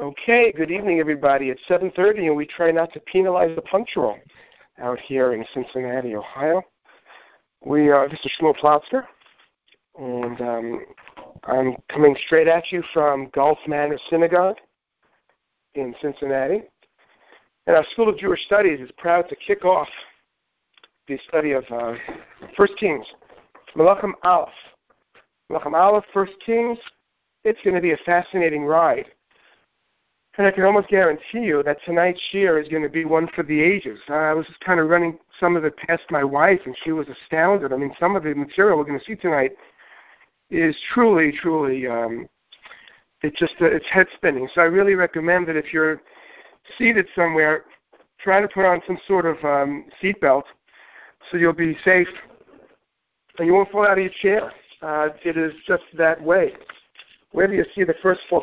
Okay, good evening, everybody. It's 7:30, and we try not to penalize the punctual out here in Cincinnati, Ohio. This is Shmuel Plotzker, and I'm coming straight at you from Gulf Manor Synagogue in Cincinnati. And our School of Jewish Studies is proud to kick off the study of 1 Kings, Melachim Aleph. Melachim Aleph, 1 Kings, it's going to be a fascinating ride. And I can almost guarantee you that tonight's shir is going to be one for the ages. I was just kind of running some of it past my wife, and she was astounded. I mean, some of the material we're going to see tonight is truly, it's head-spinning. So I really recommend that if you're seated somewhere, try to put on some sort of seatbelt so you'll be safe and you won't fall out of your chair. It is just that way. Wherever you see the first four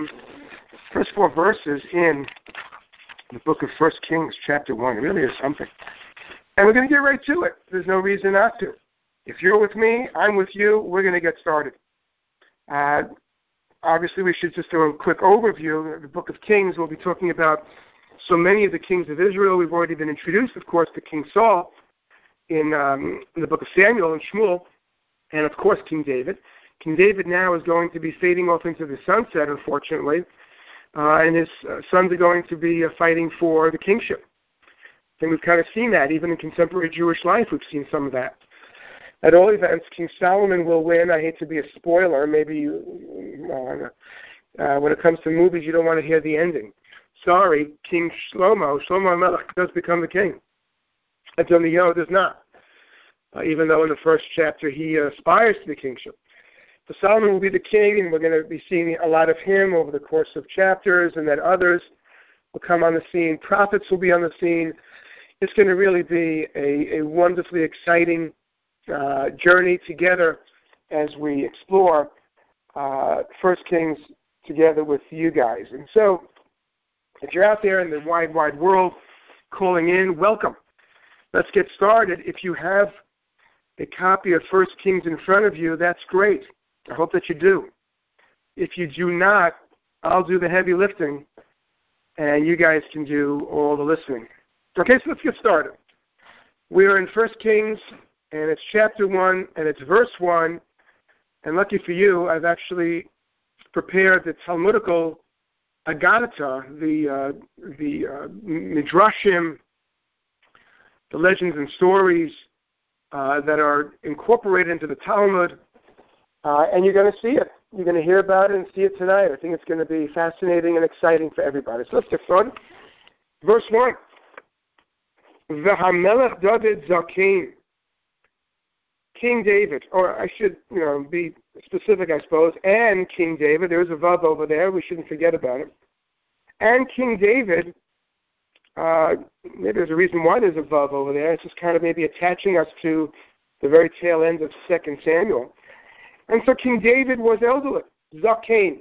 verses in the book of 1 Kings, chapter 1. It really is something. And we're going to get right to it. There's no reason not to. If you're with me, I'm with you, we're going to get started. Obviously, we should just do a quick overview. The book of Kings, we'll be talking about so many of the kings of Israel. We've already been introduced, of course, to King Saul in the book of Samuel and Shmuel, and, of course, King David. King David now is going to be fading off into the sunset, unfortunately. And his sons are going to be fighting for the kingship. And we've kind of seen that. Even in contemporary Jewish life, we've seen some of that. At all events, King Solomon will win. I hate to be a spoiler. Maybe when it comes to movies, you don't want to hear the ending. Sorry, King Shlomo Melech does become the king. Adoniyahu does not. Even though in the first chapter he aspires to the kingship. So Solomon will be the king, and we're going to be seeing a lot of him over the course of chapters, and then others will come on the scene. Prophets will be on the scene. It's going to really be a wonderfully exciting journey together as we explore 1 Kings together with you guys. And so if you're out there in the wide, wide world calling in, welcome. Let's get started. If you have a copy of 1 Kings in front of you, that's great. I hope that you do. If you do not, I'll do the heavy lifting, and you guys can do all the listening. Okay, so let's get started. We're in 1 Kings, and it's chapter 1, and it's verse 1. And lucky for you, I've actually prepared the Talmudical Agadata, the Midrashim, the legends and stories that are incorporated into the Talmud. And you're going to see it. You're going to hear about it and see it tonight. I think it's going to be fascinating and exciting for everybody. So let's get started. Verse 1. V'hamelech David Zakein. King David, or I should be specific, I suppose, and King David. There's a vav over there. We shouldn't forget about it. And King David, maybe there's a reason why there's a vav over there. It's just kind of maybe attaching us to the very tail end of 2 Samuel. And so King David was elderly, Zakein,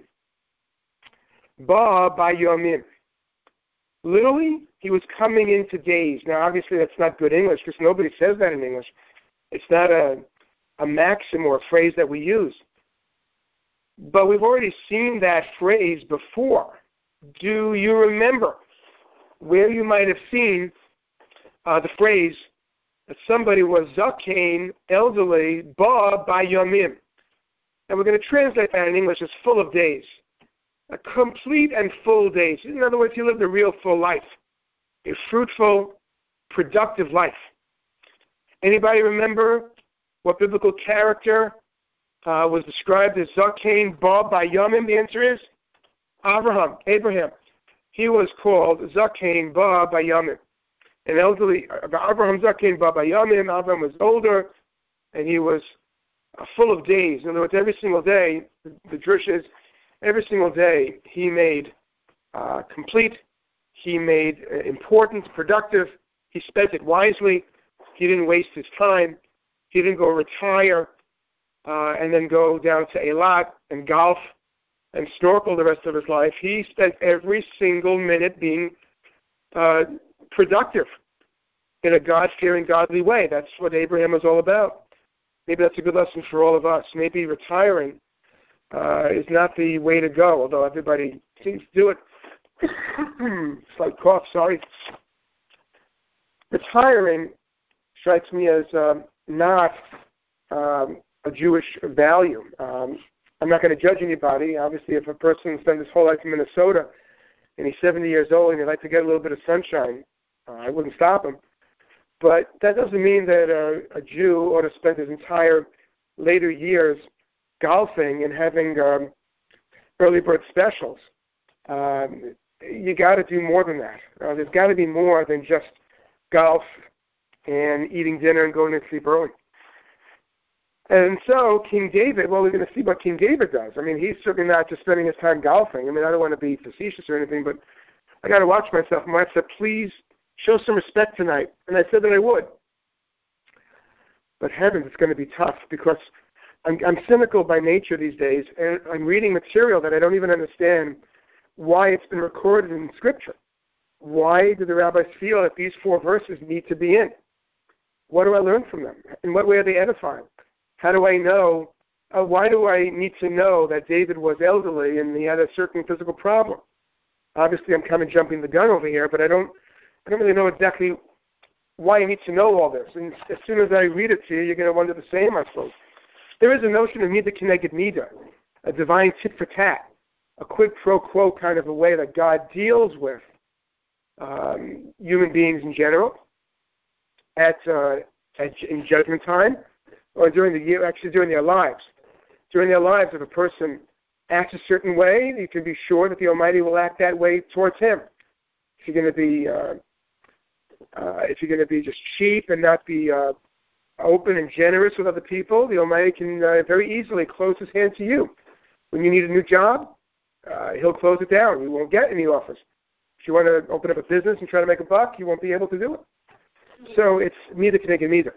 Ba Bayomim. Literally, he was coming into days. Now, obviously, that's not good English because nobody says that in English. It's not a maxim or a phrase that we use. But we've already seen that phrase before. Do you remember where you might have seen the phrase that somebody was Zakein, elderly, Ba Bayomim? And we're going to translate that in English as full of days. A complete and full days. In other words, he lived a real full life. A fruitful, productive life. Anybody remember what biblical character was described as Zakein Ba Bayomim? The answer is Abraham. He was called Zakein Ba Bayomim. An elderly, Abraham Zakein Ba Bayomim. Abraham was older, and he was full of days. In other words, every single day, the drush is, every single day he made complete, he made important, productive, he spent it wisely, he didn't waste his time, he didn't go retire and then go down to Eilat and golf and snorkel the rest of his life. He spent every single minute being productive in a God-fearing, godly way. That's what Abraham was all about. Maybe that's a good lesson for all of us. Maybe retiring is not the way to go, although everybody seems to do it. Slight cough, sorry. Retiring strikes me as not a Jewish value. I'm not going to judge anybody. Obviously, if a person spends his whole life in Minnesota and he's 70 years old and he'd like to get a little bit of sunshine, I wouldn't stop him. But that doesn't mean that a Jew ought to spend his entire later years golfing and having early bird specials. You got to do more than that. There's got to be more than just golf and eating dinner and going to sleep early. And so King David, well, we're going to see what King David does. I mean, he's certainly not just spending his time golfing. I mean, I don't want to be facetious or anything, but I got to watch myself. My wife said, please show some respect tonight. And I said that I would. But heavens, it's going to be tough because I'm cynical by nature these days, and I'm reading material that I don't even understand why it's been recorded in Scripture. Why do the rabbis feel that these 4 verses need to be in? What do I learn from them? In what way are they edifying? How do I know? Why do I need to know that David was elderly and he had a certain physical problem? Obviously, I'm kind of jumping the gun over here, but I don't really know exactly why I need to know all this. And as soon as I read it to you, you're going to wonder the same, I suppose. There is a notion of Mida Keneged Mida, a divine tit for tat, a quid pro quo kind of a way that God deals with human beings in general in judgment time, or during the year, actually during their lives. During their lives, if a person acts a certain way, you can be sure that the Almighty will act that way towards him. If you're going to be just cheap and not be open and generous with other people, the Almighty can very easily close his hand to you. When you need a new job, he'll close it down. You won't get any offers. If you want to open up a business and try to make a buck, you won't be able to do it. So it's Mida Keneged Mida.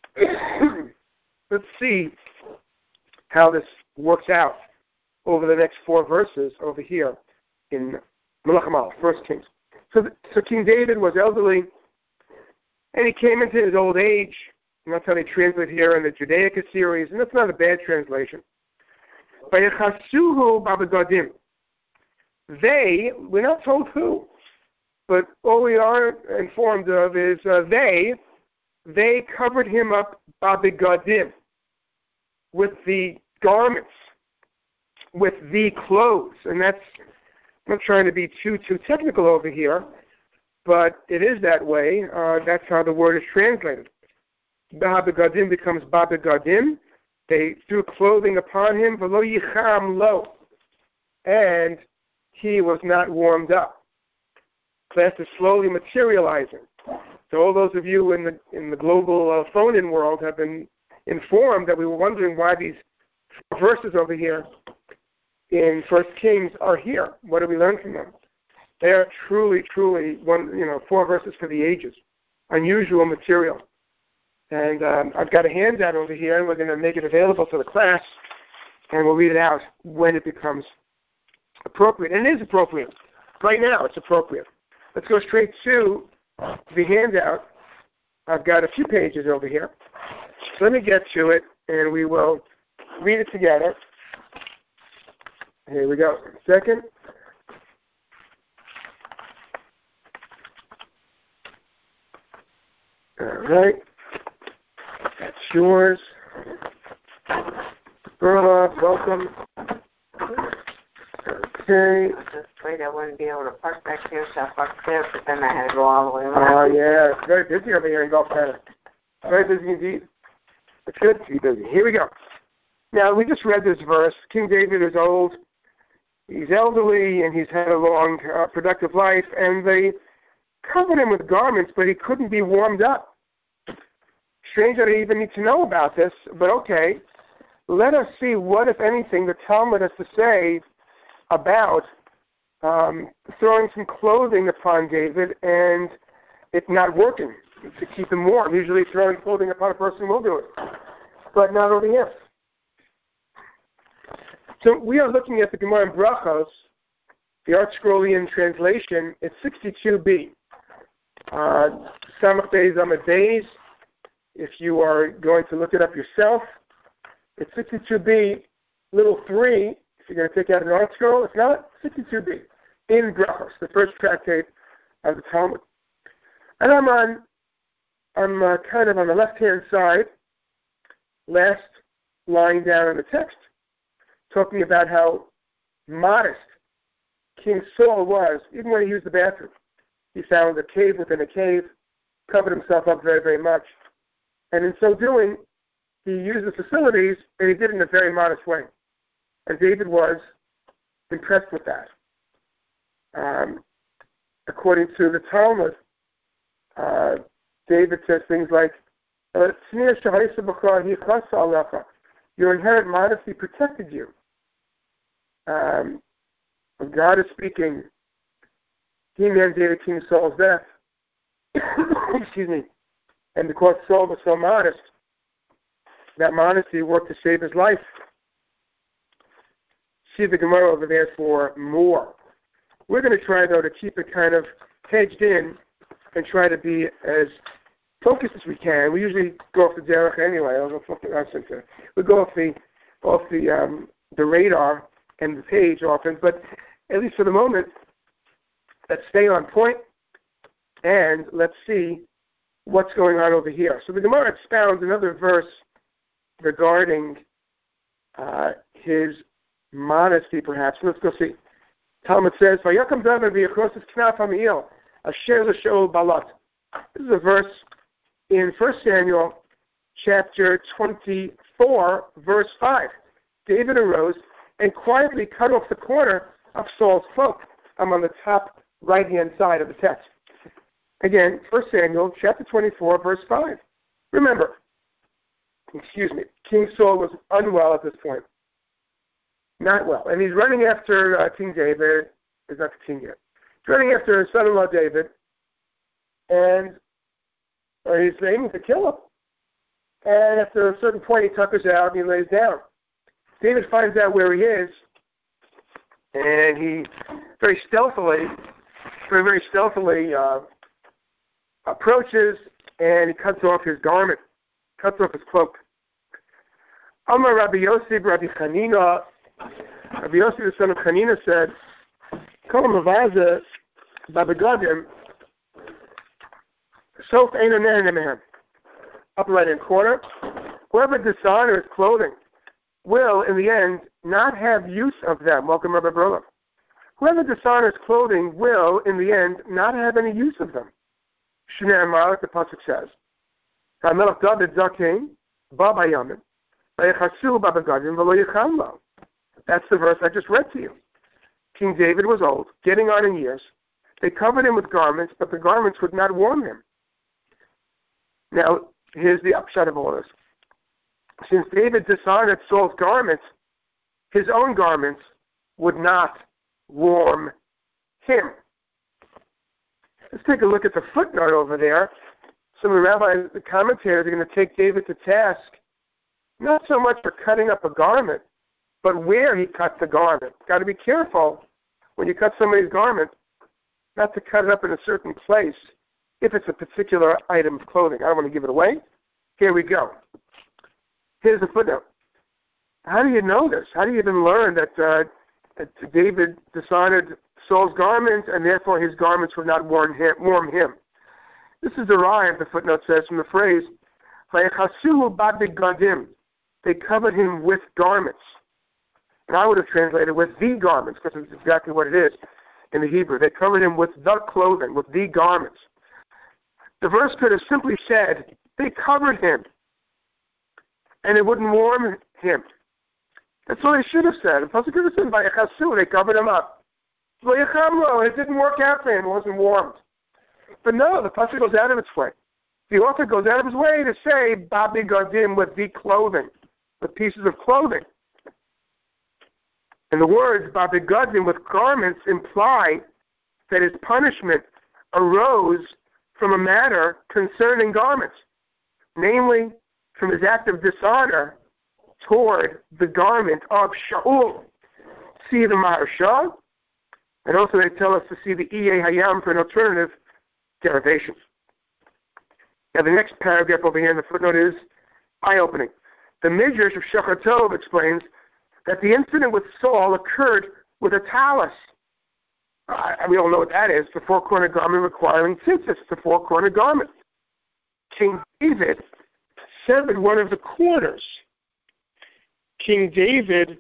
Let's see how this works out over the next 4 verses over here in Melech HaMalach, 1 Kings. So King David was elderly, and he came into his old age, and that's how they translate here in the Judaica series, and that's not a bad translation. Vayachasuhu b'begadim. They, we're not told who, but all we are informed of is they covered him up b'begadim, with the garments, with the clothes. And that's, I'm not trying to be too technical over here, but it is that way. That's how the word is translated. Ba'begadim becomes ba'begadim. They threw clothing upon him, v'lo yicham lo, and he was not warmed up. Class is slowly materializing. So all those of you in the global phone-in world have been informed that we were wondering why these verses over here in 1 Kings are here. What do we learn from them? They are truly 4 verses for the ages. Unusual material. And I've got a handout over here, and we're going to make it available to the class, and we'll read it out when it becomes appropriate. And it is appropriate. Right now, it's appropriate. Let's go straight to the handout. I've got a few pages over here. So let me get to it, and we will read it together. Here we go. Second. All right. That's yours. Burloff, welcome. Okay. I was just afraid I wouldn't be able to park back here, so I parked there, but then I had to go all the way Oh, around. yeah. It's very busy over here in Gulf Canada. Very busy indeed. It's good to be busy. Here we go. Now, we just read this verse. King David is old. He's elderly, and he's had a long, productive life, and they covered him with garments, but he couldn't be warmed up. Strange that I even need to know about this, but okay. Let us see what, if anything, the Talmud has to say about throwing some clothing upon David and it not working to keep him warm. Usually throwing clothing upon a person will do it, but not over here. So we are looking at the Gemara in Brachos, the Art Scrollian translation. It's 62b. Samach Beis Amud Beis. If you are going to look it up yourself, it's 62b, little 3, if you're going to take out an art scroll. If not, 62b. in Brachos, the first tractate of the Talmud. And I'm kind of on the left-hand side, last line down in the text, talking about how modest King Saul was, even when he used the bathroom. He found a cave within a cave, covered himself up very, very much. And in so doing, he used the facilities, and he did it in a very modest way. And David was impressed with that. According to the Talmud, David says things like, your inherent modesty protected you. When God is speaking, he mandated King Saul's death. Excuse me. And because Saul was so modest, that modesty worked to save his life. See the Gemara over there for more. We're going to try, though, to keep it kind of hedged in and try to be as focused as we can. We usually go off the derech anyway. We go off the radar and the page often, but at least for the moment, let's stay on point and let's see what's going on over here. So the Gemara expounds another verse regarding his modesty, perhaps. Let's go see. Talmud says, "Vayakam David v'yachros knaf ha'mi'il asher l'shaul balot." This is a verse in 1 Samuel chapter 24, verse 5. David arose and quietly cut off the corner of Saul's cloak. I'm on the top right-hand side of the text. Again, 1 Samuel chapter 24, verse 5. Remember, King Saul was unwell at this point. Not well. And he's running after King David. He's not the king yet. He's running after his son-in-law David. And he's aiming to kill him. And after a certain point, he tuckers out and he lays down. David finds out where he is. And he very stealthily approaches and he cuts off his garment, cuts off his cloak. Amar Rabbi Yossi, Rabbi Chanina, Rabbi Yossi, the son of Chanina, said, Kol mavaza babegadim, sof eino nehen mehem. Upper right-hand corner, whoever dishonors clothing will, in the end, not have use of them. Welcome, Rabbi Berlin. Whoever dishonors clothing will, in the end, not have any use of them. Shnei Amar, the pasuk says, HaMelech David zakein, ba bayamin, vayechasu babegadim v'lo yicham lo. That's the verse I just read to you. King David was old, getting on in years. They covered him with garments, but the garments would not warm him. Now, here's the upshot of all this. Since David dishonored Saul's garments, his own garments would not warm him. Let's take a look at the footnote over there. Some of the rabbis, the commentators, are going to take David to task, not so much for cutting up a garment, but where he cut the garment. Got to be careful when you cut somebody's garment, not to cut it up in a certain place if it's a particular item of clothing. I don't want to give it away. Here we go. Here's a footnote. How do you know this? How do you even learn that David dishonored Saul's garments and therefore his garments would not warm him? This is derived, the footnote says, from the phrase, "Vayechasu babegadim." They covered him with garments. And I would have translated with the garments, because it's exactly what it is in the Hebrew. They covered him with the clothing, with the garments. The verse could have simply said, they covered him, and it wouldn't warm him. That's what they should have said. The pasuk could have said, "Vayechasu," they covered him up. "Vayichamlo," it didn't work out for him, it wasn't warmed. But no, the pasuk goes out of its way. The author goes out of his way to say, "Babegadim," with the clothing, with pieces of clothing. And the words babegadim, with garments, imply that his punishment arose from a matter concerning garments, namely from his act of dishonor toward the garment of Shaul. See the Maharsha, and also they tell us to see the Iyeh Hayam for an alternative derivation. Now the next paragraph over here in the footnote is eye-opening. The Midrash of Shachar Tov explains that the incident with Saul occurred with a talus, we all know what that is, the four-corner garment requiring tzitzis, the four-corner garment. King David severed one of the corners. King David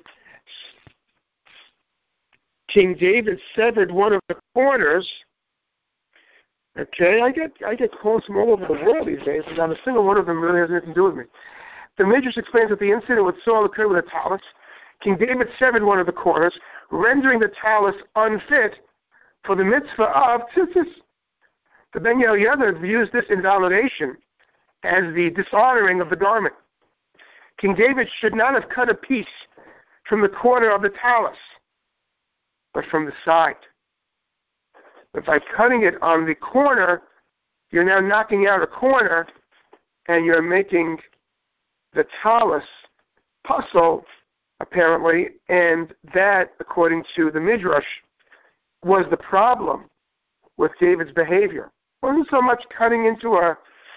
severed one of the corners. Okay, I get calls from all over the world these days, and not a single one of them really has anything to do with me. The Midrash explains that the incident with Saul occurred with a talus. King David severed one of the corners, rendering the talus unfit for the mitzvah of tzitzis. The Ben Yehoyada views this invalidation as the dishonoring of the garment. King David should not have cut a piece from the corner of the talus, but from the side. But by cutting it on the corner, you're now knocking out a corner, and you're making the talus puzzle, apparently, and that, according to the Midrash, was the problem with David's behavior. It wasn't so much cutting into a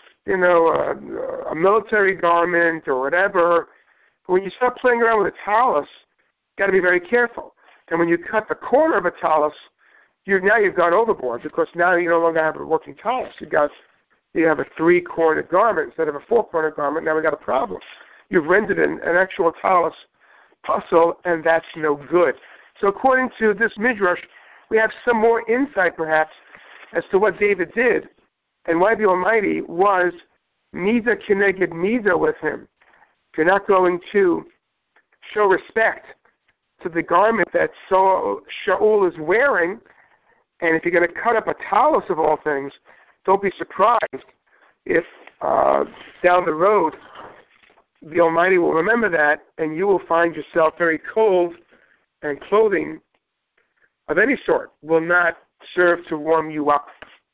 military garment or whatever. But when you start playing around with a talus, you've got to be very careful. And when you cut the corner of a talus, you've gone overboard, because now you no longer have a working talus. You have a three-cornered garment instead of a four-cornered garment. Now we've got a problem. You've rendered an actual talus puzzle, and that's no good. So according to this Midrash, we have some more insight, perhaps, as to what David did and why the Almighty was Midah Keneged Midah with him. If you're not going to show respect to the garment that Shaul is wearing, and if you're going to cut up a talus of all things, don't be surprised if down the road the Almighty will remember that, and you will find yourself very cold, and clothing of any sort will not serve to warm you up.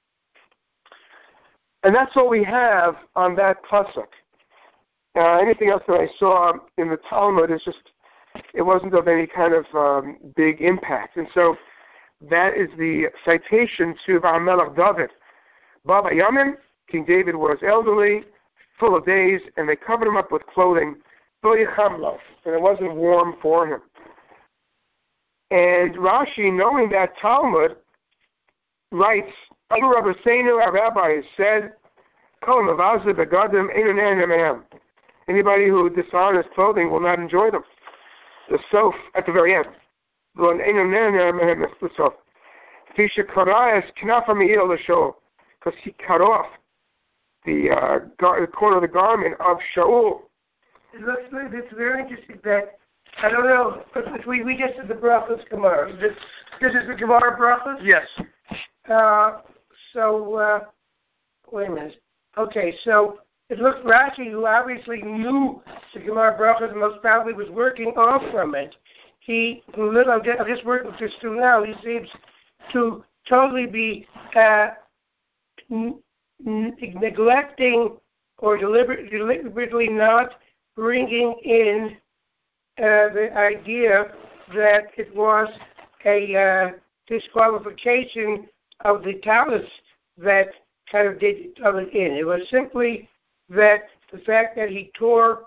And that's all we have on that pasuk. Anything else that I saw in the Talmud is just, it wasn't of any kind of big impact. And so that is the citation to V'hamelech David. Baba Yamin, King David was elderly, full of days, and they covered him up with clothing, and it wasn't warm for him. And Rashi, knowing that Talmud, writes, our rabbi said, anybody who dishonors clothing will not enjoy them. The Sof at the very end. Because he cut off the corner of the garment of Shaul. It's very interesting that, I don't know, if we just did the Brachos Gemara. This is the Gemara Brachos? Yes. Wait a minute. Okay, so it looks Rashi, who obviously knew the Gemara Brachos and most probably was working off from it. I'm just working with this too now. He seems to totally be neglecting or deliberately not bringing in the idea that it was a disqualification of the talus that kind of did it in. It was simply that the fact that he tore,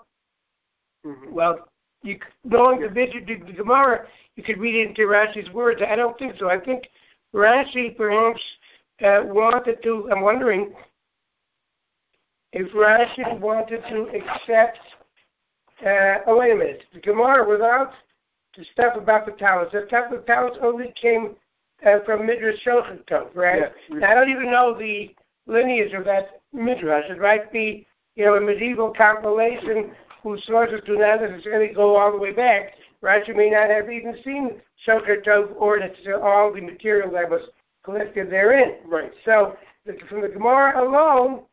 knowing the Gemara, you could read into Rashi's words. I don't think so. I think Rashi perhaps wanted to, I'm wondering if Rashi wanted to accept, wait a minute, the Gemara without the stuff about the talus. The talus only came from Midrash Shulchan Tov, right? Yeah. I don't even know the lineage of that Midrash. It might be, a medieval compilation whose sources do not necessarily go all the way back. Rashi may not have even seen Shulchan Tov or all the material that was collected therein. Right. So from the Gemara alone,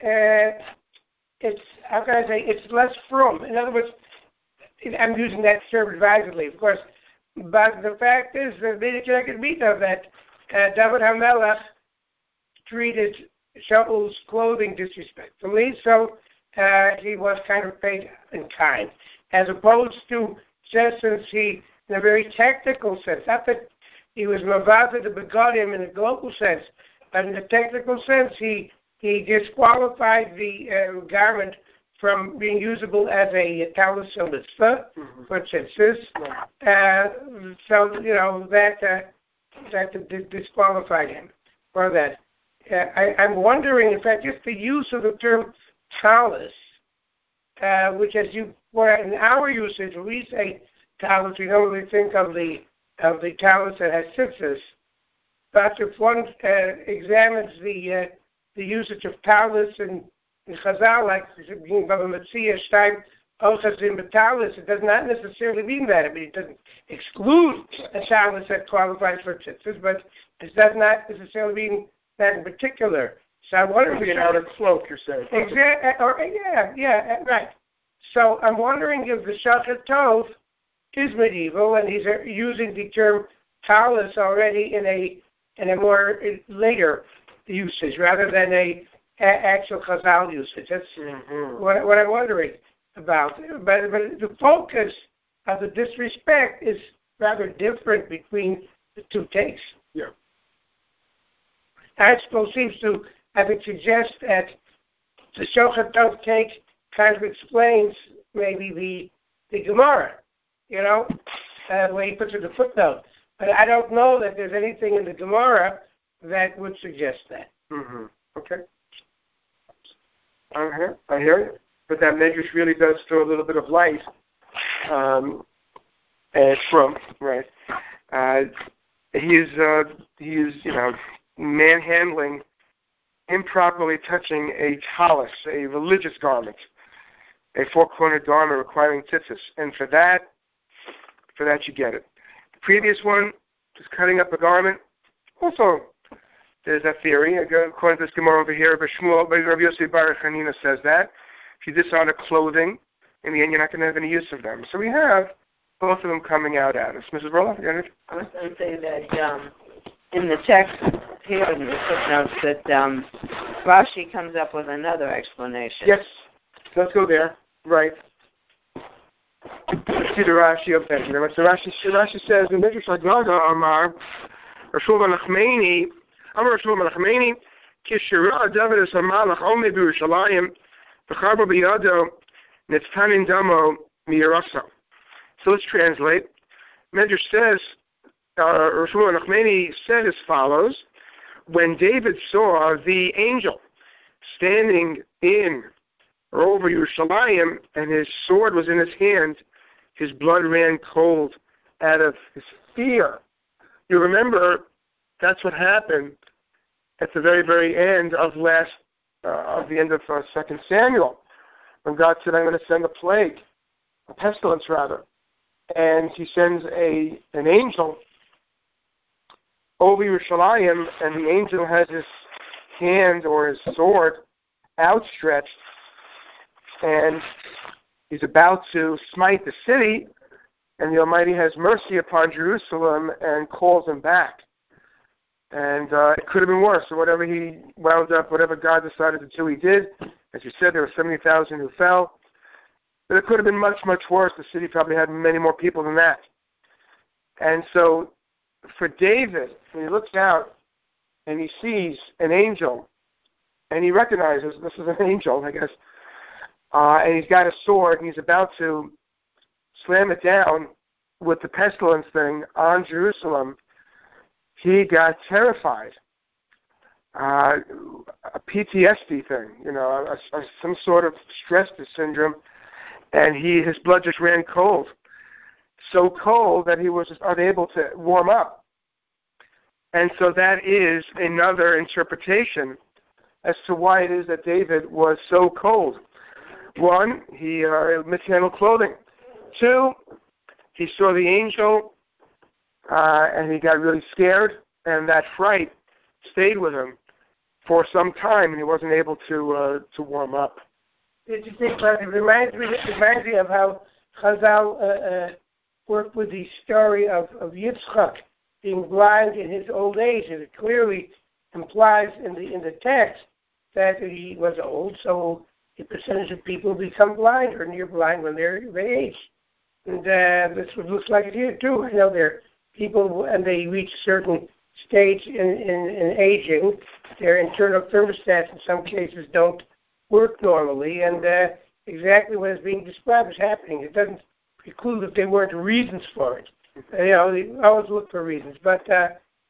it's, how can I say, it's less from. In other words, I'm using that term advisedly, of course, but the fact is that they didn't meet of that David HaMelech treated Shaul's clothing disrespectfully, so he was kind of paid in kind, as opposed to, just since he, in a very technical sense, not that he was mavazah to begodim in a global sense, but in a technical sense, he disqualified the garment from being usable as a talus mitzvah, for tzitzis. So, that that disqualified him for that. I'm wondering, in fact, just the use of the term talus, which, as you were in our usage, when we say talus, we normally think of the talus that has tzitzis. But if one examines the usage of talus in Chazal, like being Baba Metzia, Shtaim, Ochazim, Talus, it does not necessarily mean that. I mean, it doesn't exclude a talus that qualifies for tzitzis, but it does not necessarily mean that in particular. So I wonder if an outer cloak, you're saying. Exactly. Yeah, right. So I'm wondering if the Shachat Tov is medieval, and he's using the term talus already in a more later usage rather than a actual Chazal usage. That's what I'm wondering about. But the focus of the disrespect is rather different between the two takes. Yeah. Archibald seems to, I think, suggest that the Shochet Tov take kind of explains maybe the Gemara, the way he puts it in the footnote. But I don't know that there's anything in the Gemara that would suggest that. Mm-hmm. Okay. I hear you. But that Medrash really does throw a little bit of light. From right. He is manhandling, improperly touching a talus, a religious garment, a four-cornered garment requiring tzitzis, and for that you get it. The previous one, just cutting up a garment, also there's that theory. According to this Gemara over here, Rabbi Yossi Bar Chanina says that if you dishonor clothing, in the end you're not going to have any use of them. So we have both of them coming out at us. Mrs. Roloff, you got it? I was going to say that in the text here in the footnotes that Rashi comes up with another explanation. Yes, let's go there. Right. Let's see the Rashi up there. So Rashi says in Midrash Haggadah, Amar Rashul Nachmani, Amar Rashul Nachmani, Kishira David is Hamalach Omei B'Yerushalayim, V'Charba B'Yado Netztanin Damo Miyarasa. So let's translate. Midrash says, Rashul Nachmani said as follows: when David saw the angel standing in or over Yerushalayim, and his sword was in his hand, his blood ran cold out of his fear. You remember that's what happened at the very, very end of the end of 2 Samuel, when God said, "I'm going to send a plague, a pestilence rather," and He sends an angel over Yerushalayim, and the angel has his hand or his sword outstretched, and he's about to smite the city, and the Almighty has mercy upon Jerusalem and calls him back. And it could have been worse. So whatever God decided to do, He did. As you said, there were 70,000 who fell. But it could have been much, much worse. The city probably had many more people than that. And so for David, when he looks out and he sees an angel, and he recognizes this is an angel, I guess, and he's got a sword, and he's about to slam it down with the pestilence thing on Jerusalem, he got terrified. A PTSD thing, some sort of stress syndrome, and his blood just ran cold. So cold that he was just unable to warm up. And so that is another interpretation as to why it is that David was so cold. One, he mishandled clothing. Two, he saw the angel, and he got really scared, and that fright stayed with him for some time, and he wasn't able to warm up. Did you think about it? It reminds me of how Chazal worked with the story of Yitzchak being blind in his old age, and it clearly implies in the text that he was old, so a percentage of people become blind or near blind when they're of age. And this looks like it here too. I know there are people, and they reach a certain stage in aging, their internal thermostats in some cases don't work normally, and exactly what is being described is happening. It doesn't preclude that there weren't reasons for it. They always look for reasons. But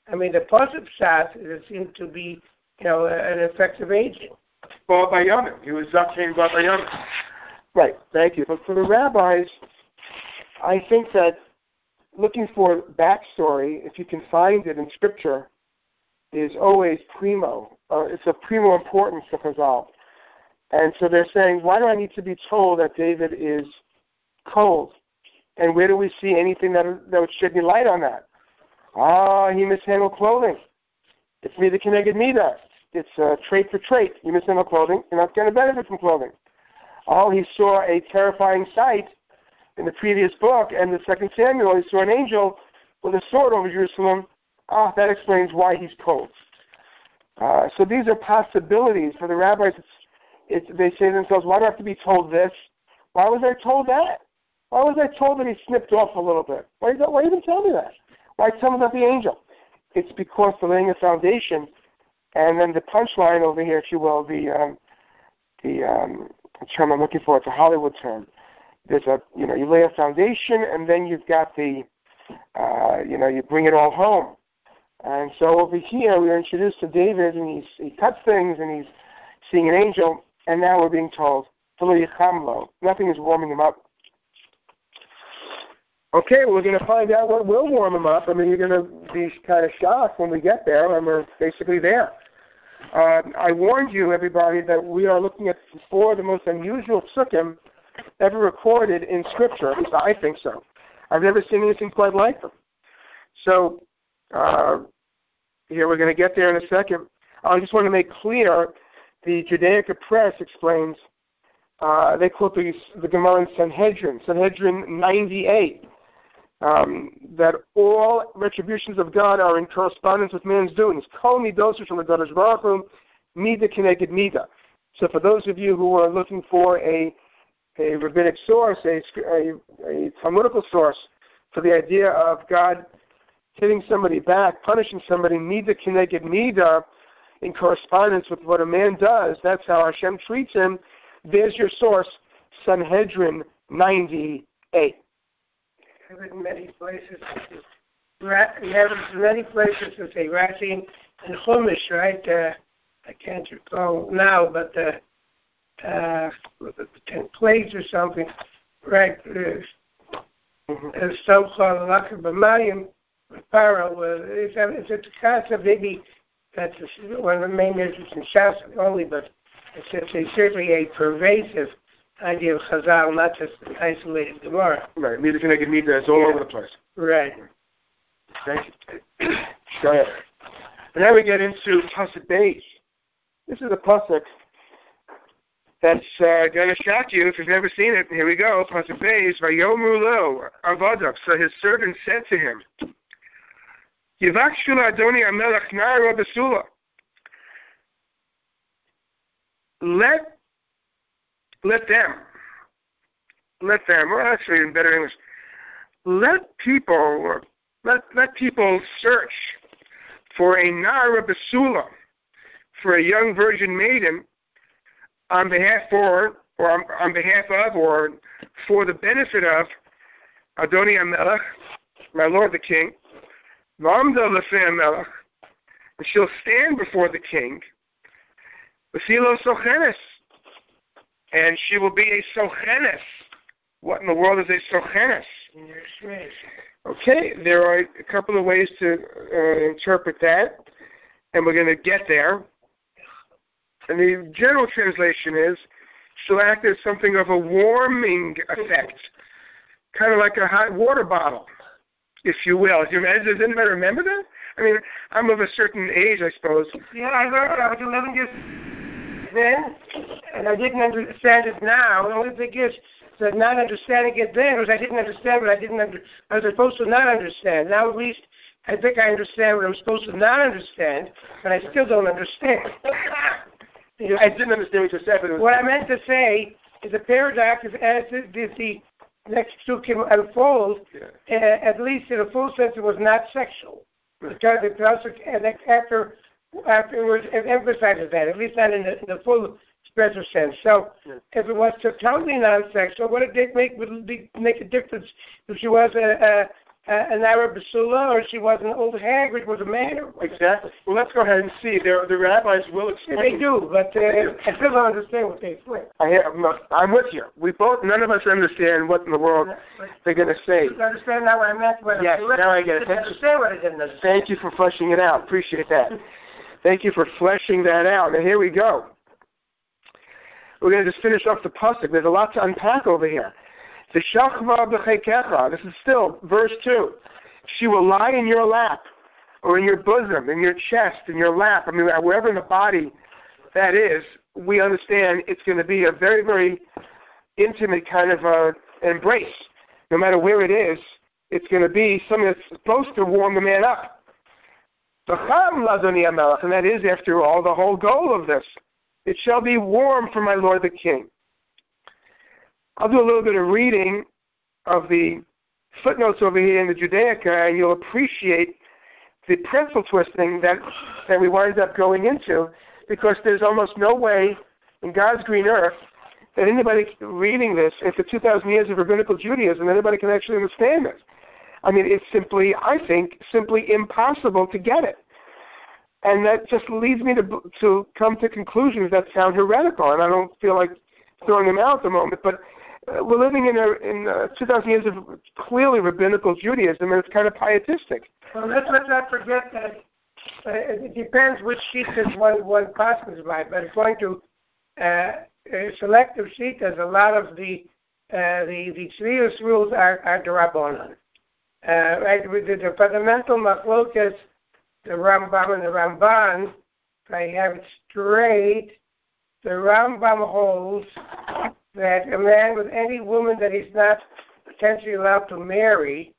I mean, the positive side, it seemed to be, an effective agent. Bar Bayamin. He was Zaken Bar Bayamin. Right, thank you. But for the rabbis, I think that looking for backstory, if you can find it in Scripture, is always primo. It's of primo importance to Chazal. And so they're saying, why do I need to be told that David is cold? And where do we see anything that would shed any light on that? He mishandled clothing. It's Mida Keneged Mida. It's trait for trait. You mishandle clothing, you're not going to benefit from clothing. He saw a terrifying sight in the previous book, and the 2 Samuel, he saw an angel with a sword over Jerusalem. That explains why he's cold. So these are possibilities for the rabbis. They say to themselves, why do I have to be told this? Why was I told that? Why was I told that he snipped off a little bit? Why even tell me that? Why tell me about the angel? It's because they're laying a foundation, and then the punchline over here, if you will, the term I'm looking for, it's a Hollywood term. There's you lay a foundation, and then you've got you bring it all home. And so over here, we were introduced to David, and he cuts things, and he's seeing an angel, and now we're being told, nothing is warming him up. Okay, we're going to find out what will warm him up. I mean, you're going to be kind of shocked when we get there, and we're basically there. I warned you, everybody, that we are looking at 4 of the most unusual psukim ever recorded in Scripture. At least I think so. I've never seen anything quite like them. So, here we're going to get there in a second. I just want to make clear, the Judaica Press explains, they quote the Gemara in Sanhedrin 98, that all retributions of God are in correspondence with man's doings. Kol midos from the Kadosh Baruch Hu, mida keneged mida. So for those of you who are looking for a rabbinic source, a Talmudical source for the idea of God hitting somebody back, punishing somebody, mida keneged mida, in correspondence with what a man does, that's how Hashem treats him. There's your source, Sanhedrin 98. I have it in many places. You have it in many places to say Rashi and Chumash, right? I can't recall now, but the 10 plagues or something, right? Some called Lakar B'Mayim, Paro. It's a concept, maybe that's one of the main issues in Shas only, but it's certainly a pervasive idea of Chazal, not just an isolated Gemara. Right, Mida Keneged Mida is all over the place. Right. Thank you. Go ahead. And now we get into Pasuk Beis. This is a Pasuk that's going to shock you if you've never seen it. Here we go. Pasuk Beis, Vayomru lo Avadak. So his servant said to him, Yivakshu Adoni Amelech Nara Basula. Let them, well, actually in better English, let people search for a Nara Basula, for a young virgin maiden, on behalf of, or for the benefit of Adoni Amelech, my Lord the King, V'amda Lefei Amelech, and she'll stand before the king, V'filo Sochenes, and she will be a Sochenes. What in the world is a Sochenes? Okay, there are a couple of ways to interpret that, and we're going to get there. And the general translation is, she'll act as something of a warming effect, kind of like a hot water bottle, if you will. Does anybody remember that? I mean, I'm of a certain age, I suppose. Yeah, I was 11 years then, and I didn't understand it now. The only thing is that not understanding it then was I didn't understand what I was supposed to not understand. Now at least I think I understand what I'm supposed to not understand, but I still don't understand. I didn't understand what you said. But what I meant to say is the paradox is as the next two can unfold, at least in a full sense it was not sexual. Because afterwards it emphasizes that, at least not in the full expressive sense. So if it was totally non-sexual, would it make a difference if she was a an Arab basula, or she was an old hag, or it was a man. Exactly. Well, let's go ahead and see. The rabbis will explain. They do, but I still don't understand what they explain. I'm with you. None of us understand what in the world they're going to say. You understand now what I meant? Yes, now I get it. Understand what I didn't understand. Thank you for fleshing it out. Appreciate that. Thank you for fleshing that out. And here we go. We're going to just finish off the pasuk. There's a lot to unpack over here. The shachva b'cheikecha. This is still verse 2. She will lie in your lap, or in your bosom, in your chest, in your lap. I mean, wherever in the body that is, we understand it's going to be a very, very intimate kind of embrace. No matter where it is, it's going to be something that's supposed to warm the man up. And that is, after all, the whole goal of this. It shall be warm for my Lord the King. I'll do a little bit of reading of the footnotes over here in the Judaica, and you'll appreciate the pencil twisting that we wind up going into, because there's almost no way in God's green earth that anybody reading this, after 2,000 years of rabbinical Judaism, anybody can actually understand this. I mean, it's simply, I think, simply impossible to get it. And that just leads me to come to conclusions that sound heretical, and I don't feel like throwing them out at the moment. But we're living in 2,000 years of clearly rabbinical Judaism, and it's kind of pietistic. Well, let's not forget that it depends which shitas one passes by, but it's going to selective shitas. A lot of the tznius rules are derabbanan. Right, the fundamental machlokas, the Rambam and the Ramban, if I have it straight, the Rambam holds that a man with any woman that he's not potentially allowed to marry,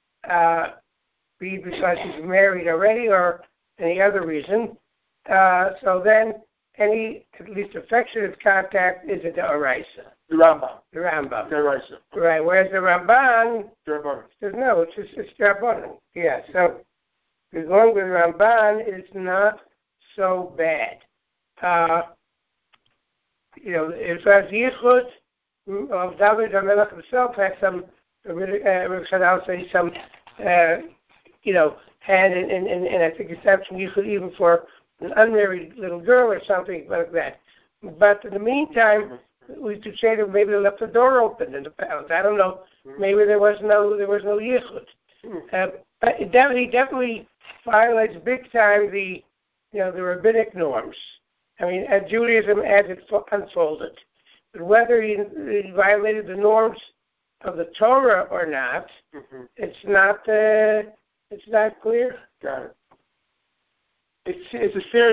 be because he's married already or any other reason, so then any, at least affectionate contact is a deoraisa. The Rambam. Deoraisa. Right, whereas the Ramban says no, it's derabbanan. Yeah, so we're going with Ramban, it's not so bad. As far as Yichud of David HaMelech himself had some, I'll say some, hand and I think it's actually Yichud even for an unmarried little girl or something like that. But in the meantime, we could say that maybe they left the door open in the palace. I don't know. Maybe there was no yichud. But he definitely violates big time the rabbinic norms. I mean, Judaism as it unfolded. But whether he violated the norms of the Torah or not, it's not clear. Got it. Is it fair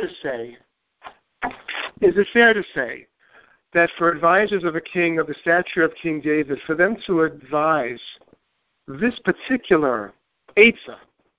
to say that for advisors of a king of the stature of King David, for them to advise this particular Eitzah,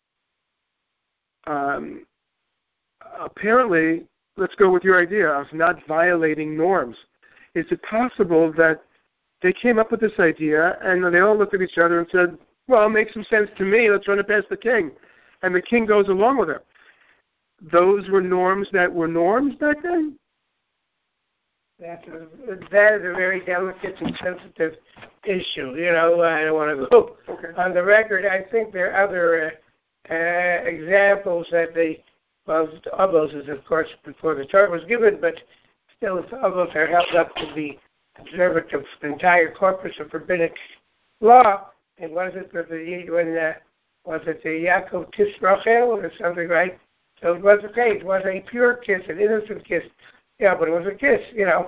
apparently, let's go with your idea of not violating norms. Is it possible that they came up with this idea and they all looked at each other and said, well, it makes some sense to me, let's run it past the king. And the king goes along with it. Those were norms that were norms back then? That is a very delicate and sensitive issue. I don't want to go on the record. I think there are other examples that Avos is, of course, before the Torah was given, but still Avos are held up to the observance of the entire corpus of rabbinic law. And was it the Yaakov kissed Rachel or something, right? So it was okay. It was a pure kiss, an innocent kiss. Yeah, but it was a kiss, There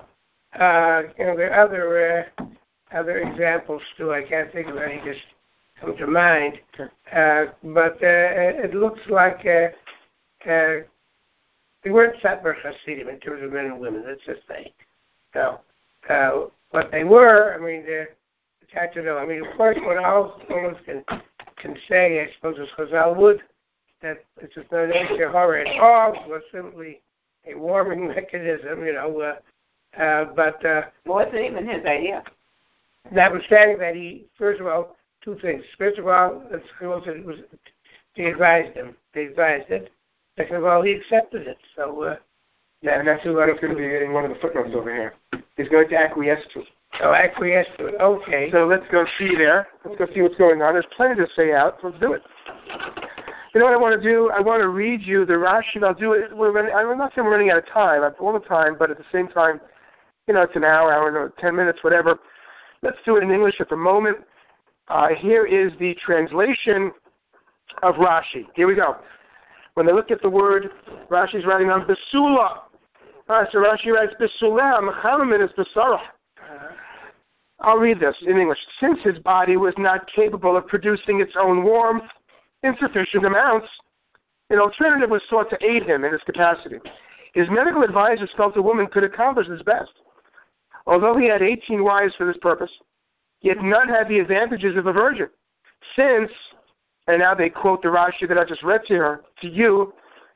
are other examples too. I can't think of any just come to mind. But it looks like they weren't Satmar Hasidim in terms of men and women. Let's just say. So what they were, it's hard to know. Of course, what all almost can say, I suppose, is Chazal would, that it's just no nature horror at all. It was simply a warming mechanism, but wasn't even his idea. Notwithstanding that he, first of all, two things. First of all, they advised him. They advised it. Second of all, he accepted it. So, and that's going to be in one of the footnotes over here. He's going to acquiesce to it. Oh, acquiesce to it. Okay. So let's go see there. Let's go see what's going on. There's plenty to say out. So let's do it. You know what I want to do? I want to read you the Rashi. I'll do it. I'm not saying we're running out of time. I have all the time, but at the same time, it's an hour and 10 minutes, whatever. Let's do it in English at the moment. Here is the translation of Rashi. Here we go. When they look at the word, Rashi's writing on Besula. So Rashi writes, Besula, Mechamin is Besarah. I'll read this in English. Since his body was not capable of producing its own warmth in sufficient amounts, an alternative was sought to aid him in his capacity. His medical advisors felt a woman could accomplish this best. Although he had 18 wives for this purpose, yet none had the advantages of a virgin, since, and now they quote the Rashi that I just read to you,